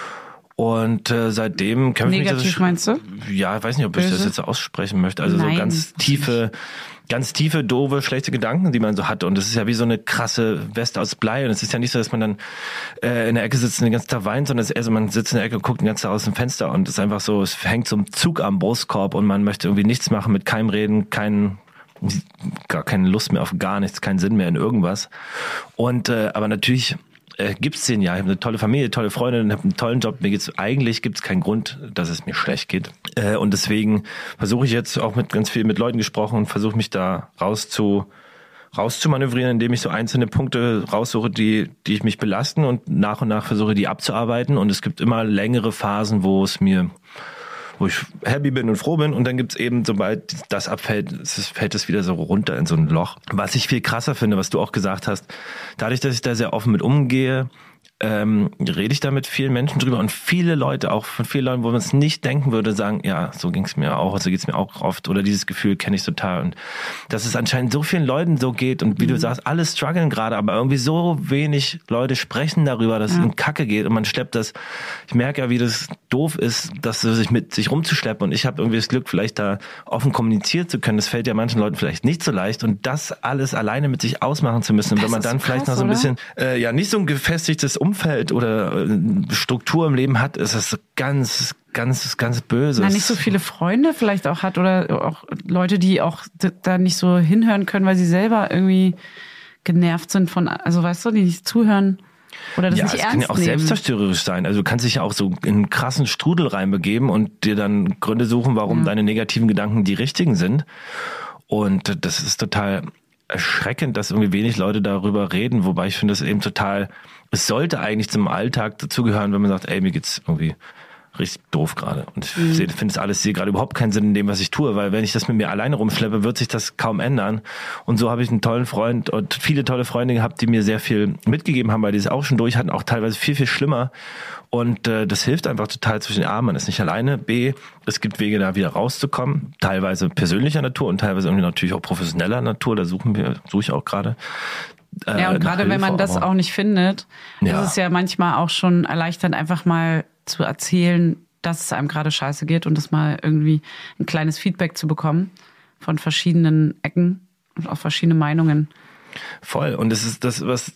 Und äh, seitdem kämpfe ich mich, Negativ dass ich, meinst du? Ja, ich weiß nicht, ob ich Böse? das jetzt so aussprechen möchte. Also Nein, so ganz tiefe, ganz tiefe, doofe, schlechte Gedanken, die man so hat. Und das ist ja wie so eine krasse Weste aus Blei. Und es ist ja nicht so, dass man dann äh, in der Ecke sitzt und den ganzen Tag weint, sondern es ist eher so, man sitzt in der Ecke und guckt den ganzen Tag aus dem Fenster. Und es ist einfach so, es hängt so ein Zug am Brustkorb und man möchte irgendwie nichts machen, mit keinem reden, keinen gar keine Lust mehr auf gar nichts, keinen Sinn mehr in irgendwas. Und äh, aber natürlich äh, gibt's den ja. Ich habe eine tolle Familie, tolle Freundin, habe einen tollen Job. Mir geht's eigentlich gibt's keinen Grund, dass es mir schlecht geht. Äh, und deswegen versuche ich jetzt auch mit ganz viel mit Leuten gesprochen und versuche mich da raus zu rauszumanövrieren, indem ich so einzelne Punkte raussuche, die die ich mich belasten und nach und nach versuche, die abzuarbeiten. Und es gibt immer längere Phasen, wo es mir wo ich happy bin und froh bin, und dann gibt's eben, sobald das abfällt, es fällt es wieder so runter in so ein Loch. Was ich viel krasser finde, was du auch gesagt hast, dadurch, dass ich da sehr offen mit umgehe, ähm, rede ich da mit vielen Menschen drüber, und viele Leute, auch von vielen Leuten, wo man es nicht denken würde, sagen, ja, so ging's mir auch, so geht's mir auch oft, oder dieses Gefühl kenne ich total, und dass es anscheinend so vielen Leuten so geht, und wie Mhm. du sagst, alle strugglen gerade, aber irgendwie so wenig Leute sprechen darüber, dass Ja. es in Kacke geht, und man schleppt das, ich merke ja, wie das doof ist, das so sich mit sich rumzuschleppen, und ich habe irgendwie das Glück, vielleicht da offen kommunizieren zu können. Das fällt ja manchen Leuten vielleicht nicht so leicht, und das alles alleine mit sich ausmachen zu müssen. Und Das wenn man ist dann so vielleicht krass, noch so ein oder? bisschen, äh, ja, nicht so ein gefestigtes Umfeld oder äh, Struktur im Leben hat, ist das so ganz, ganz, ganz böse. Na, nicht so viele Freunde vielleicht auch hat oder auch Leute, die auch d- da nicht so hinhören können, weil sie selber irgendwie genervt sind von, also weißt du, die nicht zuhören oder das Ja, nicht es ernst kann ja auch nehmen. selbstzerstörerisch sein. Also du kannst dich ja auch so in einen krassen Strudel reinbegeben und dir dann Gründe suchen, warum Ja. deine negativen Gedanken die richtigen sind. Und das ist total erschreckend, dass irgendwie wenig Leute darüber reden, wobei ich finde es eben total, es sollte eigentlich zum Alltag dazugehören, wenn man sagt, ey, mir geht's irgendwie richtig doof gerade. Und ich mhm. finde es alles, sehe gerade überhaupt keinen Sinn in dem, was ich tue, weil wenn ich das mit mir alleine rumschleppe, wird sich das kaum ändern. Und so habe ich einen tollen Freund und viele tolle Freunde gehabt, die mir sehr viel mitgegeben haben, weil die es auch schon durch hatten, auch teilweise viel, viel schlimmer. Und äh, das hilft einfach total zwischen A, man ist nicht alleine, B, es gibt Wege, da wieder rauszukommen, teilweise persönlicher Natur und teilweise irgendwie natürlich auch professioneller Natur, da suchen wir, suche ich auch gerade. Äh, ja, und gerade wenn man das auch nicht findet, ja. ist es ja manchmal auch schon erleichternd, einfach mal zu erzählen, dass es einem gerade scheiße geht und das mal irgendwie ein kleines Feedback zu bekommen von verschiedenen Ecken und auch verschiedene Meinungen. Voll. Und das ist das, was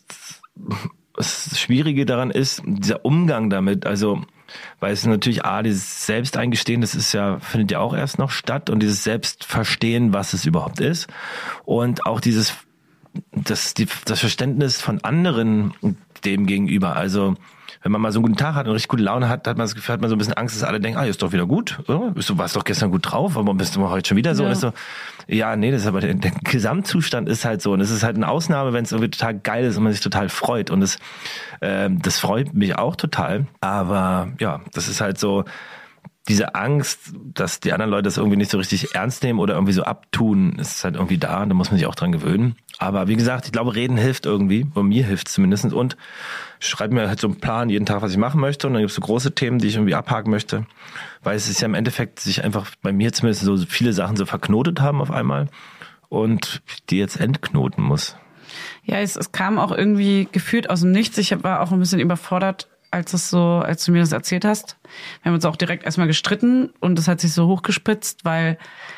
das Schwierige daran ist, dieser Umgang damit. Also, weil es natürlich A, dieses Selbsteingestehen, das ist ja, findet ja auch erst noch statt und dieses Selbstverstehen, was es überhaupt ist. Und auch dieses, das, die, das Verständnis von anderen dem gegenüber. Also, wenn man mal so einen guten Tag hat und richtig gute Laune hat, hat man das Gefühl, hat man so ein bisschen Angst, dass alle denken, ah, ist doch wieder gut. Du warst doch gestern gut drauf, aber bist du heute schon wieder so? Ja, so, ja nee, das ist aber der, der Gesamtzustand ist halt so. Und es ist halt eine Ausnahme, wenn es irgendwie total geil ist und man sich total freut. Und das, äh, das freut mich auch total. Aber ja, das ist halt so, diese Angst, dass die anderen Leute das irgendwie nicht so richtig ernst nehmen oder irgendwie so abtun, ist halt irgendwie da und da muss man sich auch dran gewöhnen. Aber wie gesagt, ich glaube, reden hilft irgendwie, oder mir hilft es zumindest und ich schreibe mir halt so einen Plan jeden Tag, was ich machen möchte und dann gibt es so große Themen, die ich irgendwie abhaken möchte, weil es ist ja im Endeffekt sich einfach bei mir zumindest so viele Sachen so verknotet haben auf einmal und die jetzt entknoten muss. Ja, es, es kam auch irgendwie gefühlt aus dem Nichts. Ich war auch ein bisschen überfordert, als es so, als du mir das erzählt hast. Wir haben uns auch direkt erstmal gestritten und das hat sich so hochgespitzt, weil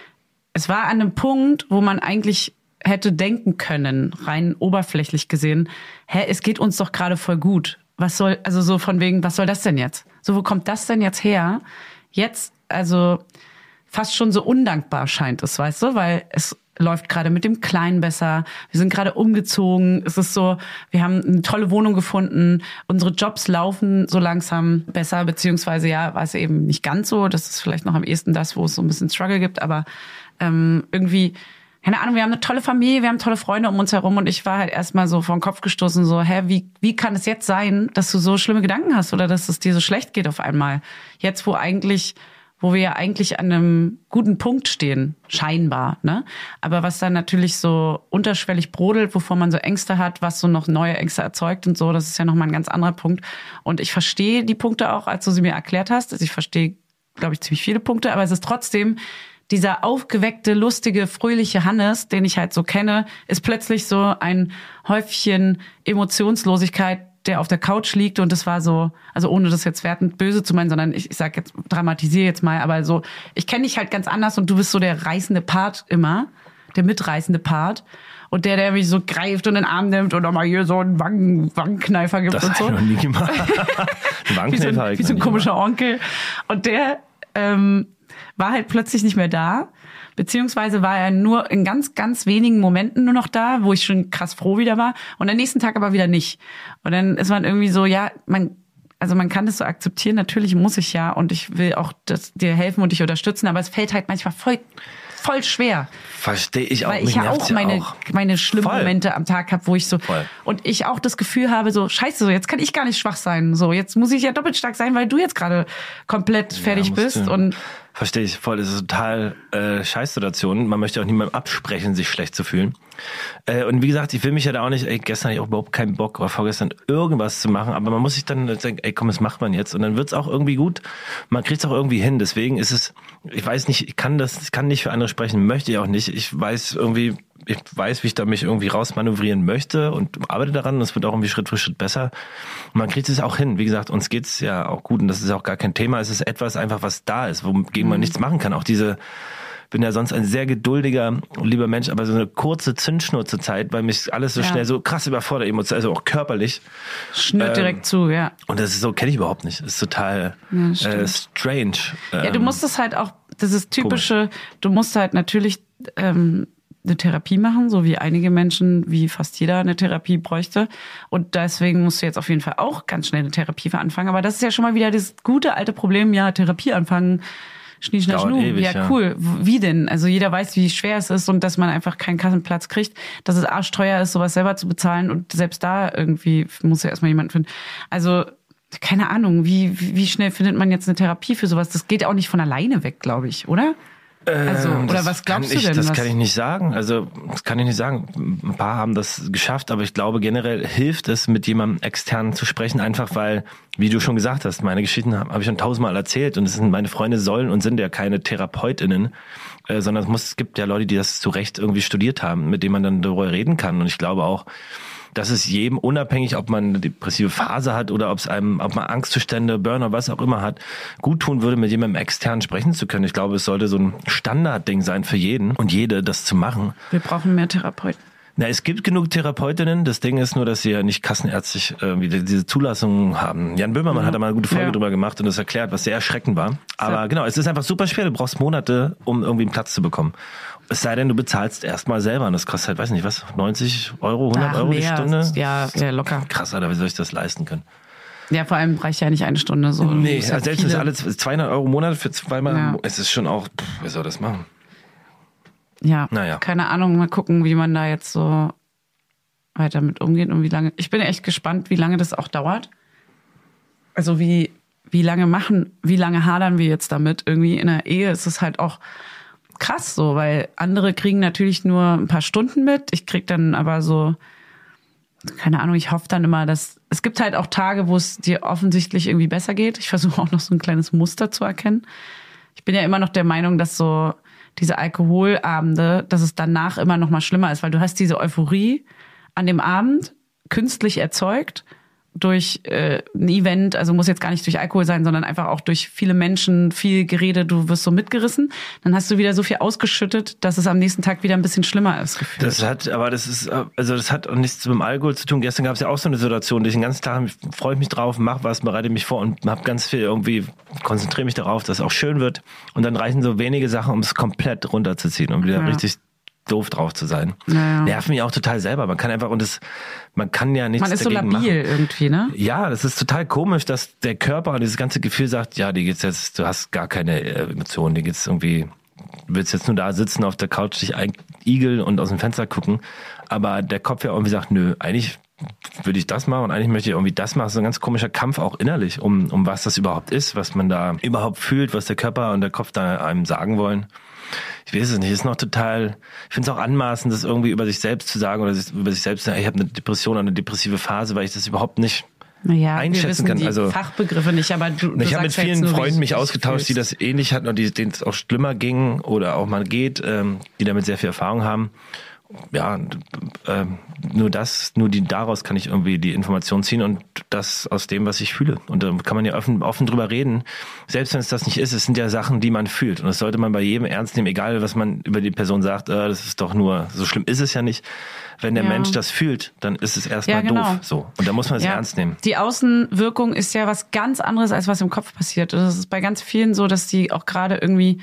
es war an einem Punkt, wo man eigentlich hätte denken können, rein oberflächlich gesehen, hä, es geht uns doch gerade voll gut. Was soll, also so von wegen, was soll das denn jetzt? So, wo kommt das denn jetzt her? Jetzt, also fast schon so undankbar scheint es, weißt du, weil es läuft gerade mit dem Kleinen besser. Wir sind gerade umgezogen. Es ist so, wir haben eine tolle Wohnung gefunden. Unsere Jobs laufen so langsam besser, beziehungsweise ja, war es eben nicht ganz so. Das ist vielleicht noch am ehesten das, wo es so ein bisschen Struggle gibt. Aber ähm, irgendwie, keine Ahnung, wir haben eine tolle Familie, wir haben tolle Freunde um uns herum und ich war halt erstmal so vor den Kopf gestoßen, so, hä, wie, wie kann es jetzt sein, dass du so schlimme Gedanken hast oder dass es dir so schlecht geht auf einmal? Jetzt, wo eigentlich wo wir ja eigentlich an einem guten Punkt stehen, scheinbar, ne? Aber was dann natürlich so unterschwellig brodelt, wovor man so Ängste hat, was so noch neue Ängste erzeugt und so, das ist ja nochmal ein ganz anderer Punkt. Und ich verstehe die Punkte auch, als du sie mir erklärt hast. Also ich verstehe, glaube ich, ziemlich viele Punkte, aber es ist trotzdem dieser aufgeweckte, lustige, fröhliche Hannes, den ich halt so kenne, ist plötzlich so ein Häufchen Emotionslosigkeit, der auf der Couch liegt und das war so, also ohne das jetzt wertend böse zu meinen, sondern ich, ich sag jetzt, dramatisiere jetzt mal, aber so, ich kenne dich halt ganz anders und du bist so der reißende Part immer, der mitreißende Part und der, der mich so greift und in den Arm nimmt und nochmal hier so einen Wangen, Wangenkneifer gibt das und so. Das habe ich noch nie gemacht. wie so ein, wie so ein komischer gemacht. Onkel. Und der ähm, war halt plötzlich nicht mehr da. Beziehungsweise war er nur in ganz, ganz wenigen Momenten nur noch da, wo ich schon krass froh wieder war. Und am nächsten Tag aber wieder nicht. Und dann ist man irgendwie so, ja, man, also man kann das so akzeptieren. Natürlich muss ich ja und ich will auch das, dir helfen und dich unterstützen. Aber es fällt halt manchmal voll, voll schwer. Verstehe ich auch. Weil ich ja auch meine, auch. meine schlimmen voll. Momente am Tag habe, wo ich so, voll. Und ich auch das Gefühl habe, so, scheiße, so, jetzt kann ich gar nicht schwach sein. So, jetzt muss ich ja doppelt stark sein, weil du jetzt gerade komplett fertig ja, bist. Und verstehe ich voll, das ist total äh, Scheißsituation. Man möchte auch niemandem absprechen, sich schlecht zu fühlen. Äh, und wie gesagt, ich will mich ja da auch nicht, ey, gestern hatte ich auch überhaupt keinen Bock oder vorgestern irgendwas zu machen, aber man muss sich dann sagen, ey komm, das macht man jetzt und dann wird's auch irgendwie gut. Man kriegt's auch irgendwie hin, deswegen ist es, ich weiß nicht, ich kann das, ich kann nicht für andere sprechen, möchte ich auch nicht. Ich weiß irgendwie, ich weiß, wie ich da mich irgendwie rausmanövrieren möchte und arbeite daran und es wird auch irgendwie Schritt für Schritt besser. Und man kriegt es auch hin. Wie gesagt, uns geht's ja auch gut und das ist auch gar kein Thema. Es ist etwas einfach, was da ist, wogegen man nichts machen kann. Auch diese, bin ja sonst ein sehr geduldiger, lieber Mensch, aber so eine kurze Zündschnur zur Zeit, weil mich alles so ja. schnell so krass überfordert, emotional, also auch körperlich. Schnürt ähm, direkt zu, ja. Und das ist so, kenne ich überhaupt nicht. Das ist total ja, äh, strange. Ja, du musst es halt auch, das ist typische, komisch. Du musst halt natürlich ähm, eine Therapie machen, so wie einige Menschen, wie fast jeder eine Therapie bräuchte. Und deswegen musst du jetzt auf jeden Fall auch ganz schnell eine Therapie anfangen. Aber das ist ja schon mal wieder das gute alte Problem, ja, Therapie anfangen, Schnie, schna, schnu. Ewig, ja, ja, cool. Wie denn? Also jeder weiß, wie schwer es ist und dass man einfach keinen Kassenplatz kriegt, dass es arschteuer ist, sowas selber zu bezahlen und selbst da irgendwie muss ja erstmal jemand finden. Also keine Ahnung, wie, wie schnell findet man jetzt eine Therapie für sowas? Das geht auch nicht von alleine weg, glaube ich, oder? Also, Ähm, oder was glaubst ich, du denn? Das was? kann ich nicht sagen. Also, das kann ich nicht sagen. Ein paar haben das geschafft, aber ich glaube, generell hilft es, mit jemandem extern zu sprechen, einfach weil, wie du schon gesagt hast, meine Geschichten habe hab ich schon tausendmal erzählt und es sind meine Freunde sollen und sind ja keine TherapeutInnen, äh, sondern es, muss, es gibt ja Leute, die das zu Recht irgendwie studiert haben, mit denen man dann darüber reden kann. Und ich glaube auch, dass es jedem, unabhängig, ob man eine depressive Phase hat oder ob es einem, ob man Angstzustände, Burnout, was auch immer hat, gut tun würde, mit jemandem extern sprechen zu können. Ich glaube, es sollte so ein Standardding sein für jeden und jede, das zu machen. Wir brauchen mehr Therapeuten. Na, es gibt genug Therapeutinnen. Das Ding ist nur, dass sie ja nicht kassenärztlich irgendwie diese Zulassung haben. Jan Böhmermann Ja. hat da mal eine gute Folge Ja. drüber gemacht und das erklärt, was sehr erschreckend war. Aber Ja. genau, es ist einfach super schwer. Du brauchst Monate, um irgendwie einen Platz zu bekommen. Es sei denn, du bezahlst erstmal selber und das kostet halt, weiß nicht was, neunzig Euro, hundert Ach, Euro die mehr. Stunde. Ja, ja, locker. Krass, Alter, wie soll ich das leisten können? Ja, vor allem reicht ja nicht eine Stunde so. Nee, Es also hat selbst das viele- alle zweihundert Euro im Monat für zweimal, Ja. es ist schon auch, pff, wer soll das machen? Ja, Naja. keine Ahnung, mal gucken, wie man da jetzt so weiter mit umgeht und wie lange. Ich bin echt gespannt, wie lange das auch dauert. Also wie, wie lange machen, wie lange hadern wir jetzt damit? Irgendwie in der Ehe ist es halt auch krass so, weil andere kriegen natürlich nur ein paar Stunden mit. Ich krieg dann aber so, keine Ahnung, ich hoffe dann immer, dass es gibt halt auch Tage, wo es dir offensichtlich irgendwie besser geht. Ich versuche auch noch so ein kleines Muster zu erkennen. Ich bin ja immer noch der Meinung, dass so diese Alkoholabende, dass es danach immer noch mal schlimmer ist, weil du hast diese Euphorie an dem Abend künstlich erzeugt durch äh, ein Event, also muss jetzt gar nicht durch Alkohol sein, sondern einfach auch durch viele Menschen, viel Gerede, du wirst so mitgerissen. Dann hast du wieder so viel ausgeschüttet, dass es am nächsten Tag wieder ein bisschen schlimmer ist gefühlt. Das hat, aber das ist, also das hat auch nichts mit dem Alkohol zu tun. Gestern gab es ja auch so eine Situation, dass ich den ganzen Tag freue ich mich drauf, mach was, bereite mich vor und hab ganz viel irgendwie, konzentriere mich darauf, dass es auch schön wird. Und dann reichen so wenige Sachen, um es komplett runterzuziehen und wieder Ja. richtig doof drauf zu sein. Naja. Nervt mich auch total selber. Man kann einfach, und das, man kann ja nichts Man ist so dagegen labil machen. irgendwie, ne? Ja, das ist total komisch, dass der Körper dieses ganze Gefühl sagt, ja, dir geht's jetzt, du hast gar keine äh, Emotionen, dir geht's irgendwie, du willst jetzt nur da sitzen auf der Couch, dich einigeln und aus dem Fenster gucken, aber der Kopf ja irgendwie sagt, nö, eigentlich würde ich das machen und eigentlich möchte ich irgendwie das machen. So ein ganz komischer Kampf auch innerlich, um, um was das überhaupt ist, was man da überhaupt fühlt, was der Körper und der Kopf da einem sagen wollen. Ich weiß es nicht, ist noch total, ich finde es auch anmaßend, das irgendwie über sich selbst zu sagen oder sich, über sich selbst zu sagen, ich habe eine Depression oder eine depressive Phase, weil ich das überhaupt nicht Naja, einschätzen wir wissen kann. die Also Fachbegriffe nicht, aber du, du ich habe mit sagst ja jetzt vielen nur, wie Freunden du mich dich ausgetauscht, die fühlst. das ähnlich hatten und die, denen es auch schlimmer ging oder auch mal geht, ähm, die damit sehr viel Erfahrung haben. Ja, und, ähm, nur das, nur die daraus kann ich irgendwie die Information ziehen und das aus dem, was ich fühle. Und da kann man ja offen, offen drüber reden. Selbst wenn es das nicht ist, es sind ja Sachen, die man fühlt. Und das sollte man bei jedem ernst nehmen, egal was man über die Person sagt, äh, das ist doch nur, so schlimm ist es ja nicht. Wenn der Ja. Mensch das fühlt, dann ist es erstmal Ja, genau. doof. So. Und da muss man es Ja. ernst nehmen. Die Außenwirkung ist ja was ganz anderes, als was im Kopf passiert. Das ist bei ganz vielen so, dass die auch gerade irgendwie,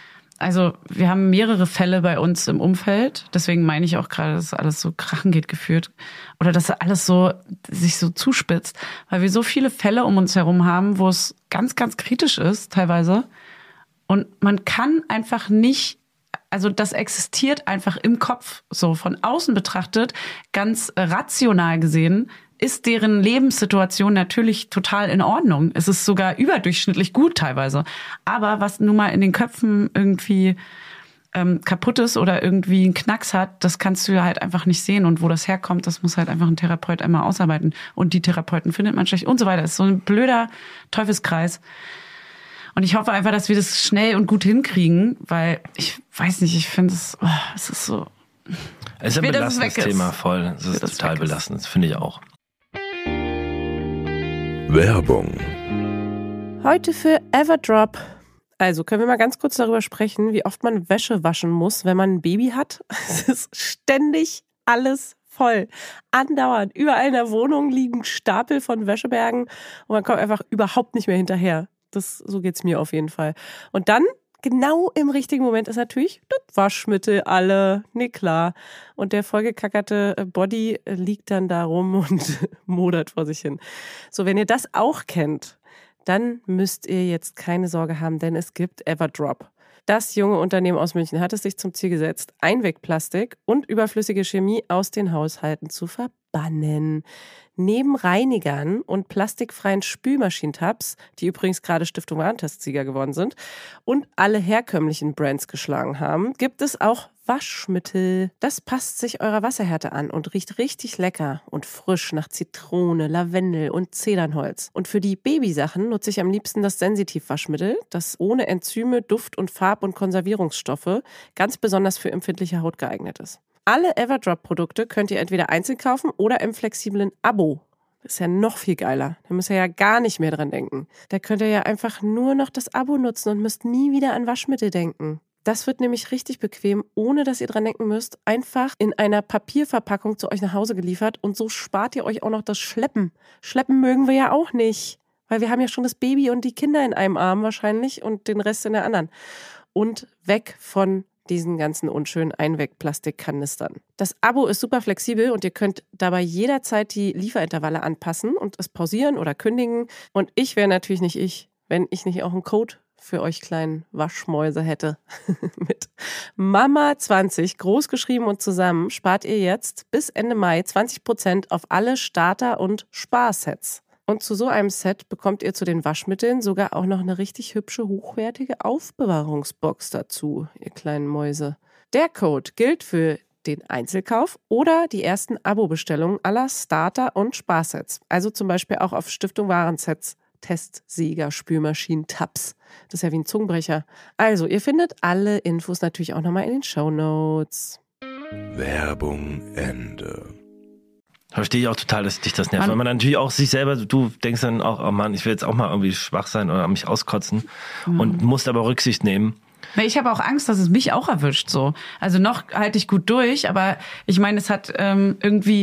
also wir haben mehrere Fälle bei uns im Umfeld, deswegen meine ich auch gerade, dass alles so krachen geht geführt oder dass alles so sich so zuspitzt, weil wir so viele Fälle um uns herum haben, wo es ganz, ganz kritisch ist teilweise und man kann einfach nicht, also das existiert einfach im Kopf, so von außen betrachtet, ganz rational gesehen, ist deren Lebenssituation natürlich total in Ordnung. Es ist sogar überdurchschnittlich gut teilweise. Aber was nun mal in den Köpfen irgendwie ähm, kaputt ist oder irgendwie einen Knacks hat, das kannst du ja halt einfach nicht sehen. Und wo das herkommt, das muss halt einfach ein Therapeut einmal ausarbeiten. Und die Therapeuten findet man schlecht und so weiter. Das ist so ein blöder Teufelskreis. Und ich hoffe einfach, dass wir das schnell und gut hinkriegen, weil ich weiß nicht, ich finde es, oh, es ist so. Es ist ein will, dass es belastendes weg ist. Thema, voll. Es will, ist dass es total weg ist. belastend, das finde ich auch. Werbung. Heute für Everdrop. Also können wir mal ganz kurz darüber sprechen, wie oft man Wäsche waschen muss, wenn man ein Baby hat. Es ist ständig alles voll. Andauernd. Überall in der Wohnung liegen Stapel von Wäschebergen und man kommt einfach überhaupt nicht mehr hinterher. Das, so geht's mir auf jeden Fall. Und dann, genau im richtigen Moment, ist natürlich das Waschmittel alle. Nee, klar. Und der vollgekackerte Body liegt dann da rum und modert vor sich hin. So, wenn ihr das auch kennt, dann müsst ihr jetzt keine Sorge haben, denn es gibt Everdrop. Das junge Unternehmen aus München hat es sich zum Ziel gesetzt, Einwegplastik und überflüssige Chemie aus den Haushalten zu verbannen. Neben Reinigern und plastikfreien Spülmaschinentabs, die übrigens gerade Stiftung Warentest-Sieger geworden sind und alle herkömmlichen Brands geschlagen haben, gibt es auch Waschmittel. Das passt sich eurer Wasserhärte an und riecht richtig lecker und frisch nach Zitrone, Lavendel und Zedernholz. Und für die Babysachen nutze ich am liebsten das Sensitiv-Waschmittel, das ohne Enzyme, Duft- und Farb- und Konservierungsstoffe ganz besonders für empfindliche Haut geeignet ist. Alle Everdrop-Produkte könnt ihr entweder einzeln kaufen oder im flexiblen Abo. Das ist ja noch viel geiler. Da müsst ihr ja gar nicht mehr dran denken. Da könnt ihr ja einfach nur noch das Abo nutzen und müsst nie wieder an Waschmittel denken. Das wird nämlich richtig bequem, ohne dass ihr dran denken müsst. Einfach in einer Papierverpackung zu euch nach Hause geliefert und so spart ihr euch auch noch das Schleppen. Schleppen mögen wir ja auch nicht, weil wir haben ja schon das Baby und die Kinder in einem Arm wahrscheinlich und den Rest in der anderen. Und weg von diesen ganzen unschönen Einwegplastikkanistern. Das Abo ist super flexibel und ihr könnt dabei jederzeit die Lieferintervalle anpassen und es pausieren oder kündigen. Und ich wäre natürlich nicht ich, wenn ich nicht auch einen Code für euch kleinen Waschmäuse hätte. Mit Mama zwanzig, groß geschrieben und zusammen, spart ihr jetzt bis Ende Mai zwanzig Prozent auf alle Starter- und Sparsets. Und zu so einem Set bekommt ihr zu den Waschmitteln sogar auch noch eine richtig hübsche, hochwertige Aufbewahrungsbox dazu, ihr kleinen Mäuse. Der Code gilt für den Einzelkauf oder die ersten Abo-Bestellungen aller Starter- und Sparsets. Also zum Beispiel auch auf Stiftung Warensets, Testsieger, Spülmaschinen, Tabs. Das ist ja wie ein Zungenbrecher. Also, ihr findet alle Infos natürlich auch nochmal in den Shownotes. Werbung Ende. Verstehe ich auch total, dass dich das nervt. Man, weil man natürlich auch sich selber, du denkst dann auch, oh Mann, ich will jetzt auch mal irgendwie schwach sein oder mich auskotzen mhm. und musst aber Rücksicht nehmen. Ich habe auch Angst, dass es mich auch erwischt. So, also noch halte ich gut durch, aber ich meine, es hat ähm, irgendwie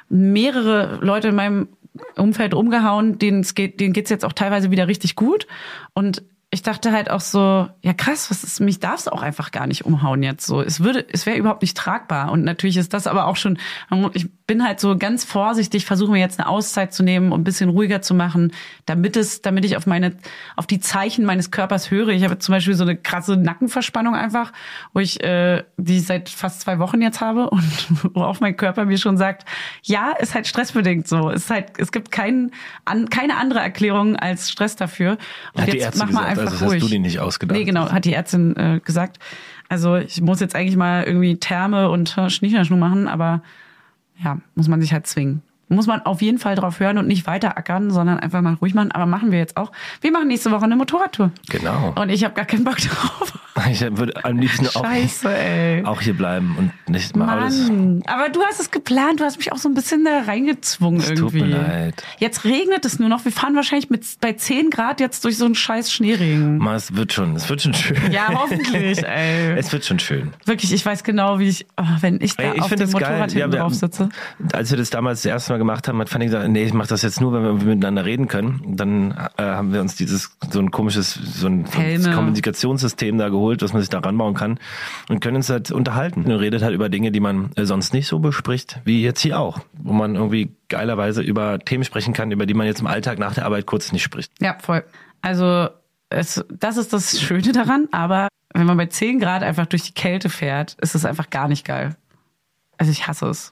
mehrere Leute in meinem Umfeld umgehauen, denen es geht, denen geht's jetzt auch teilweise wieder richtig gut. Und ich dachte halt auch so, ja krass, was ist, mich darf's auch einfach gar nicht umhauen jetzt so. Es würde, es wäre überhaupt nicht tragbar. Und natürlich ist das aber auch schon, ich bin halt so ganz vorsichtig, versuche mir jetzt eine Auszeit zu nehmen und ein bisschen ruhiger zu machen, damit es, damit ich auf meine, auf die Zeichen meines Körpers höre. Ich habe zum Beispiel so eine krasse Nackenverspannung einfach, wo ich, äh, die ich seit fast zwei Wochen jetzt habe und worauf mein Körper mir schon sagt, ja, ist halt stressbedingt so. Es ist halt, es gibt kein, an, keine andere Erklärung als Stress dafür. Und hat jetzt die Ärzte mach mal gesagt, einfach also das ruhig. hast du dir nicht ausgedacht. Nee, genau, hat die Ärztin äh, gesagt. Also ich muss jetzt eigentlich mal irgendwie Therme und äh, Schnieschnaschnu machen, aber ja, muss man sich halt zwingen. Muss man auf jeden Fall drauf hören und nicht weiter ackern, sondern einfach mal ruhig machen. Aber machen wir jetzt auch. Wir machen nächste Woche eine Motorradtour. Genau. Und ich habe gar keinen Bock drauf. Ich würde am liebsten auch, Scheiße, ey. auch hier bleiben und nicht mal alles. Mann, aber du hast es geplant, du hast mich auch so ein bisschen da reingezwungen Es irgendwie. tut mir leid. Jetzt regnet es nur noch. Wir fahren wahrscheinlich mit bei zehn Grad jetzt durch so einen scheiß Schneeregen. Mal, es wird schon, es wird schon schön. Ja, hoffentlich, ey. Es wird schon schön. Wirklich, ich weiß genau, wie ich, oh, wenn ich da Ey, ich auf find dem das Motorrad geil. hinten Ja, wir- drauf sitze. Als wir das damals das erste Mal gemacht haben, hat Fanny gesagt, nee, ich mache das jetzt nur, wenn wir irgendwie miteinander reden können. Dann äh, haben wir uns dieses, so ein komisches, so ein, so ein Helme. Kommunikationssystem da geholt, was man sich da ranbauen kann und können uns halt unterhalten. Und redet halt über Dinge, die man äh, sonst nicht so bespricht, wie jetzt hier auch. Wo man irgendwie geilerweise über Themen sprechen kann, über die man jetzt im Alltag nach der Arbeit kurz nicht spricht. Ja, voll. Also es, das ist das Schöne daran, aber wenn man bei zehn Grad einfach durch die Kälte fährt, ist es einfach gar nicht geil. Also ich hasse es.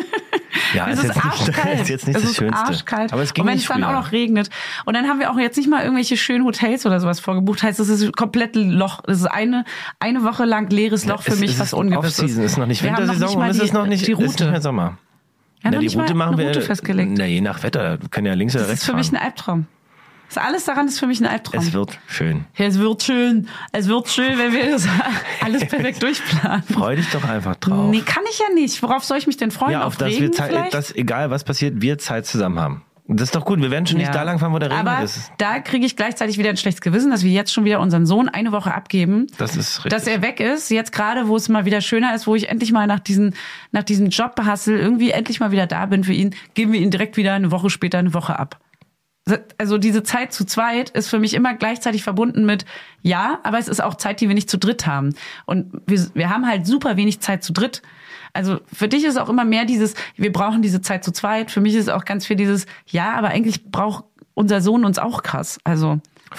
Ja, Es ist ist jetzt nicht- arschkalt. ist jetzt nicht es das ist Schönste. arschkalt. Aber es ging und wenn nicht es dann früher. auch noch regnet. Und dann haben wir auch jetzt nicht mal irgendwelche schönen Hotels oder sowas vorgebucht. Heißt, es ist komplett Loch. Es ist eine, eine Woche lang leeres Loch für es, mich, es was ist ungewiss ist. Off-Season, ist noch nicht Wir haben noch Wintersaison nicht mal und es die- ist noch nicht, die ist nicht Route. mehr Sommer. Ja, Na, noch die nicht Route mal machen eine wir, Route festgelegt. na, je nach Wetter, wir können ja links oder Das rechts ist für mich fahren. ein Albtraum. Das alles daran ist für mich ein Albtraum. Es wird schön. Ja, es wird schön. Es wird schön, wenn wir das alles perfekt durchplanen. Freu dich doch einfach drauf. Nee, kann ich ja nicht. Worauf soll ich mich denn freuen? ja, auf, auf dass Regen wir Zeit, vielleicht? dass egal was passiert, wir Zeit zusammen haben. Das ist doch gut. Wir werden schon nicht Ja. da lang fahren, wo der Regen Aber ist. da kriege ich gleichzeitig wieder ein schlechtes Gewissen, dass wir jetzt schon wieder unseren Sohn eine Woche abgeben. Das ist richtig. Dass er weg ist, jetzt gerade, wo es mal wieder schöner ist, wo ich endlich mal nach diesen, nach diesem Jobhassel irgendwie endlich mal wieder da bin für ihn, geben wir ihn direkt wieder eine Woche später eine Woche ab. Also diese Zeit zu zweit ist für mich immer gleichzeitig verbunden mit, ja, aber es ist auch Zeit, die wir nicht zu dritt haben. Und wir, wir haben halt super wenig Zeit zu dritt. Also für dich ist auch immer mehr dieses, wir brauchen diese Zeit zu zweit. Für mich ist auch ganz viel dieses, ja, aber eigentlich braucht unser Sohn uns auch krass. Also Voll.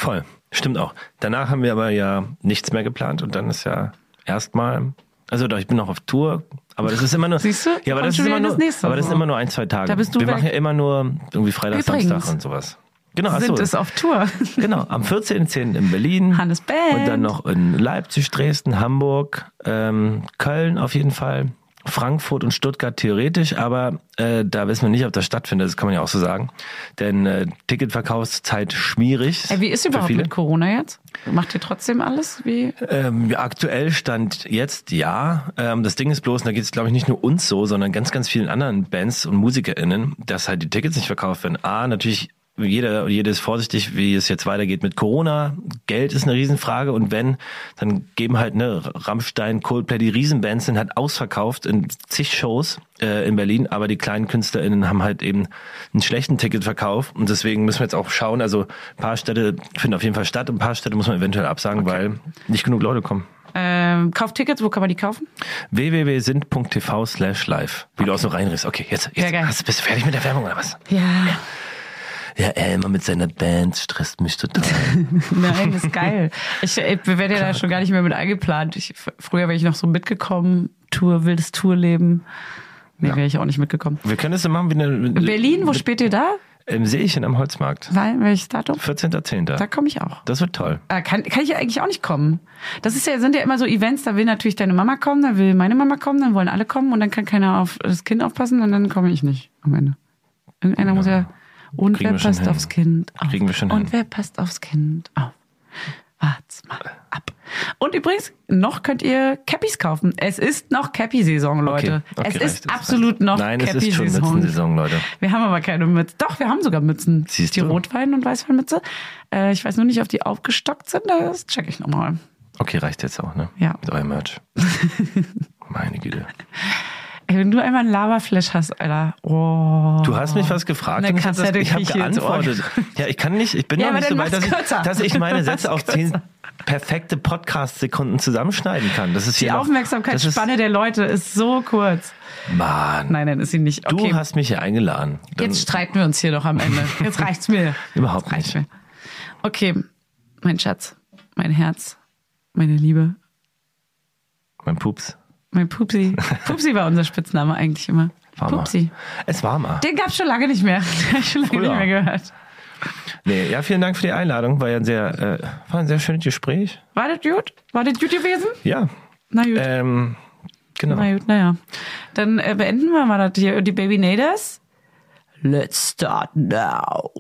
Stimmt auch. Danach haben wir aber ja nichts mehr geplant und dann ist ja erstmal, also doch, ich bin noch auf Tour, aber das ist immer nur, Siehst du? ja, aber Kommt das ist schon immer wieder nur, das nächste aber das ist Mal. immer nur ein, zwei Tage. Da bist du wir weg. machen ja immer nur irgendwie Freitag, Übrigens. Samstag und sowas. Genau, ach Sind so. es auf Tour. Genau, am vierzehnten zehnten in Berlin. Hannes Band. Und dann noch in Leipzig, Dresden, Hamburg, ähm, Köln auf jeden Fall, Frankfurt und Stuttgart theoretisch, aber äh, da wissen wir nicht, ob das stattfindet, das kann man ja auch so sagen. Denn äh, Ticketverkaufszeit schwierig. Ey, wie ist für überhaupt viele. mit Corona jetzt? Macht ihr trotzdem alles? Wie? Ähm, ja, aktuell stand jetzt ja. Ähm, das Ding ist bloß, und da geht es glaube ich nicht nur uns so, sondern ganz, ganz vielen anderen Bands und MusikerInnen, dass halt die Tickets nicht verkauft werden. A, natürlich jeder und jede ist vorsichtig, wie es jetzt weitergeht mit Corona. Geld ist eine Riesenfrage und wenn, dann geben halt ne Rammstein, Coldplay, die Riesenbands sind halt ausverkauft in zig Shows äh, in Berlin, aber die kleinen KünstlerInnen haben halt eben einen schlechten Ticketverkauf und deswegen müssen wir jetzt auch schauen, also ein paar Städte finden auf jeden Fall statt und ein paar Städte muss man eventuell absagen, okay. weil nicht genug Leute kommen. Ähm, kauft Tickets, wo kann man die kaufen? w w w punkt sind punkt t v slash live. Wie okay. du auch so reinrichst. Okay, jetzt, jetzt ja, hast, bist du fertig mit der Werbung oder was? Ja. Ja, Elmar mit seiner Band stresst mich total. Nein, das ist geil. Ich, ich werde ja da schon gar nicht mehr mit eingeplant. Ich, früher wäre ich noch so mitgekommen. Tour, wildes Tourleben. Nee, ja. wäre ich auch nicht mitgekommen. Wir können es so machen wie eine... In Berlin, wo spielt ihr da? Im Seechen am Holzmarkt. Weil, welches Datum? vierzehnten zehnten Da komme ich auch. Das wird toll. Äh, kann, kann ich eigentlich auch nicht kommen. Das ist ja, sind ja immer so Events, da will natürlich deine Mama kommen, dann will meine Mama kommen, dann wollen alle kommen und dann kann keiner auf das Kind aufpassen und dann komme ich nicht am Ende. Irgendeiner ja. muss ja... Und Kriegen wer passt aufs Kind auf? Kriegen wir schon Und hin. wer passt aufs Kind auf? Wart's mal ab. Und übrigens, noch könnt ihr Cappies kaufen. Es ist noch Cappy-Saison, Leute. Okay, okay, es ist reicht, absolut reicht. noch Nein, es ist schon Cappy-Saison. Mützensaison, Leute. Wir haben aber keine Mütze. Doch, wir haben sogar Mützen. Siehst die du? Rotwein- und Weißweinmütze. Äh, ich weiß nur nicht, ob die aufgestockt sind. Das check ich nochmal. Okay, reicht jetzt auch, ne? Ja. Mit eurem Merch. Meine Güte. Ey, wenn du einmal einen Lava-Flash hast, Alter. Oh. Du hast mich was gefragt Eine und ich habe Kassette hab krieg ich hier ins Ohr. geantwortet. Ja, ich kann nicht, ich bin Ja, noch aber nicht so dann weit, dass mach's ich, kürzer. dass ich meine Sätze Mach's auf zehn kürzer. perfekte Podcast-Sekunden zusammenschneiden kann. Das ist Die hier noch, das ist, Aufmerksamkeitsspanne der Leute ist so kurz. Mann. Nein, nein, ist sie nicht. Okay. Du hast mich hier eingeladen. Dann Jetzt streiten wir uns hier doch am Ende. Jetzt reicht's mir. Überhaupt Jetzt reicht's nicht. mir. Okay, mein Schatz, mein Herz, meine Liebe, mein Pups. mein Pupsi. Pupsi war unser Spitzname eigentlich immer. War mal. Pupsi. Es war mal. Den gab's schon lange nicht mehr. Den hab ich schon lange Früher. nicht mehr gehört. Nee, ja, vielen Dank für die Einladung. War ja ein sehr, äh, war ein sehr schönes Gespräch. War das gut? War das gut gewesen? Ja. Na gut. Ähm, genau. Na gut, naja. Dann äh, beenden wir mal das hier. Die Baby Naders. Let's start now.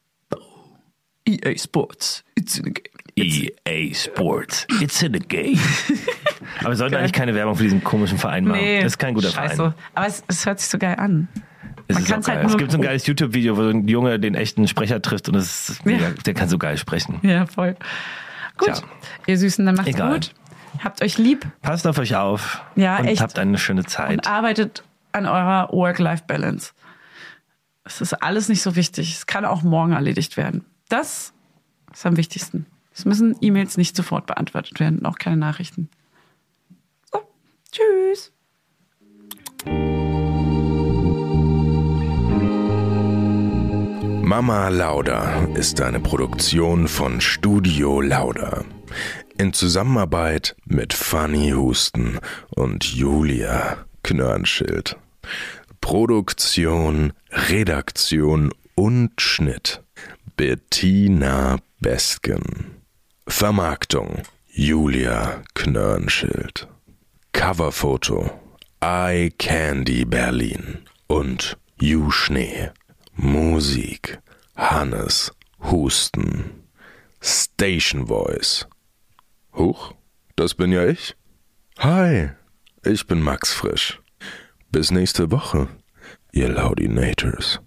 E A Sports. It's in the game. E A Sports. It's in the game. Aber wir sollten eigentlich keine Werbung für diesen komischen Verein machen. Nee, Das ist kein guter scheiße. Verein. Aber es, es hört sich so geil an. Es, Man ist auch kann's geil. halt nur- Es gibt so ein geiles YouTube-Video, wo so ein Junge den echten Sprecher trifft und es ist mega, Ja. der kann so geil sprechen. Ja, voll. Gut, Tja. ihr Süßen, dann macht's Egal. gut. Habt euch lieb Passt auf euch auf Ja, und echt. habt eine schöne Zeit. und arbeitet an eurer Work-Life-Balance. Es ist alles nicht so wichtig. Es kann auch morgen erledigt werden. Das ist am wichtigsten. Es müssen E-Mails nicht sofort beantwortet werden, auch keine Nachrichten. So, tschüss. Mama Lauda ist eine Produktion von Studio Lauda. In Zusammenarbeit mit Fanny Husten und Julia Knörnschild. Produktion, Redaktion und Schnitt Bettina Besken. Vermarktung Julia Knörnschild. Coverfoto Eye Candy Berlin und You Schnee. Musik Hannes Husten. Station Voice. Huch, das bin ja ich. Hi, ich bin Max Frisch. Bis nächste Woche, ihr Laudinators.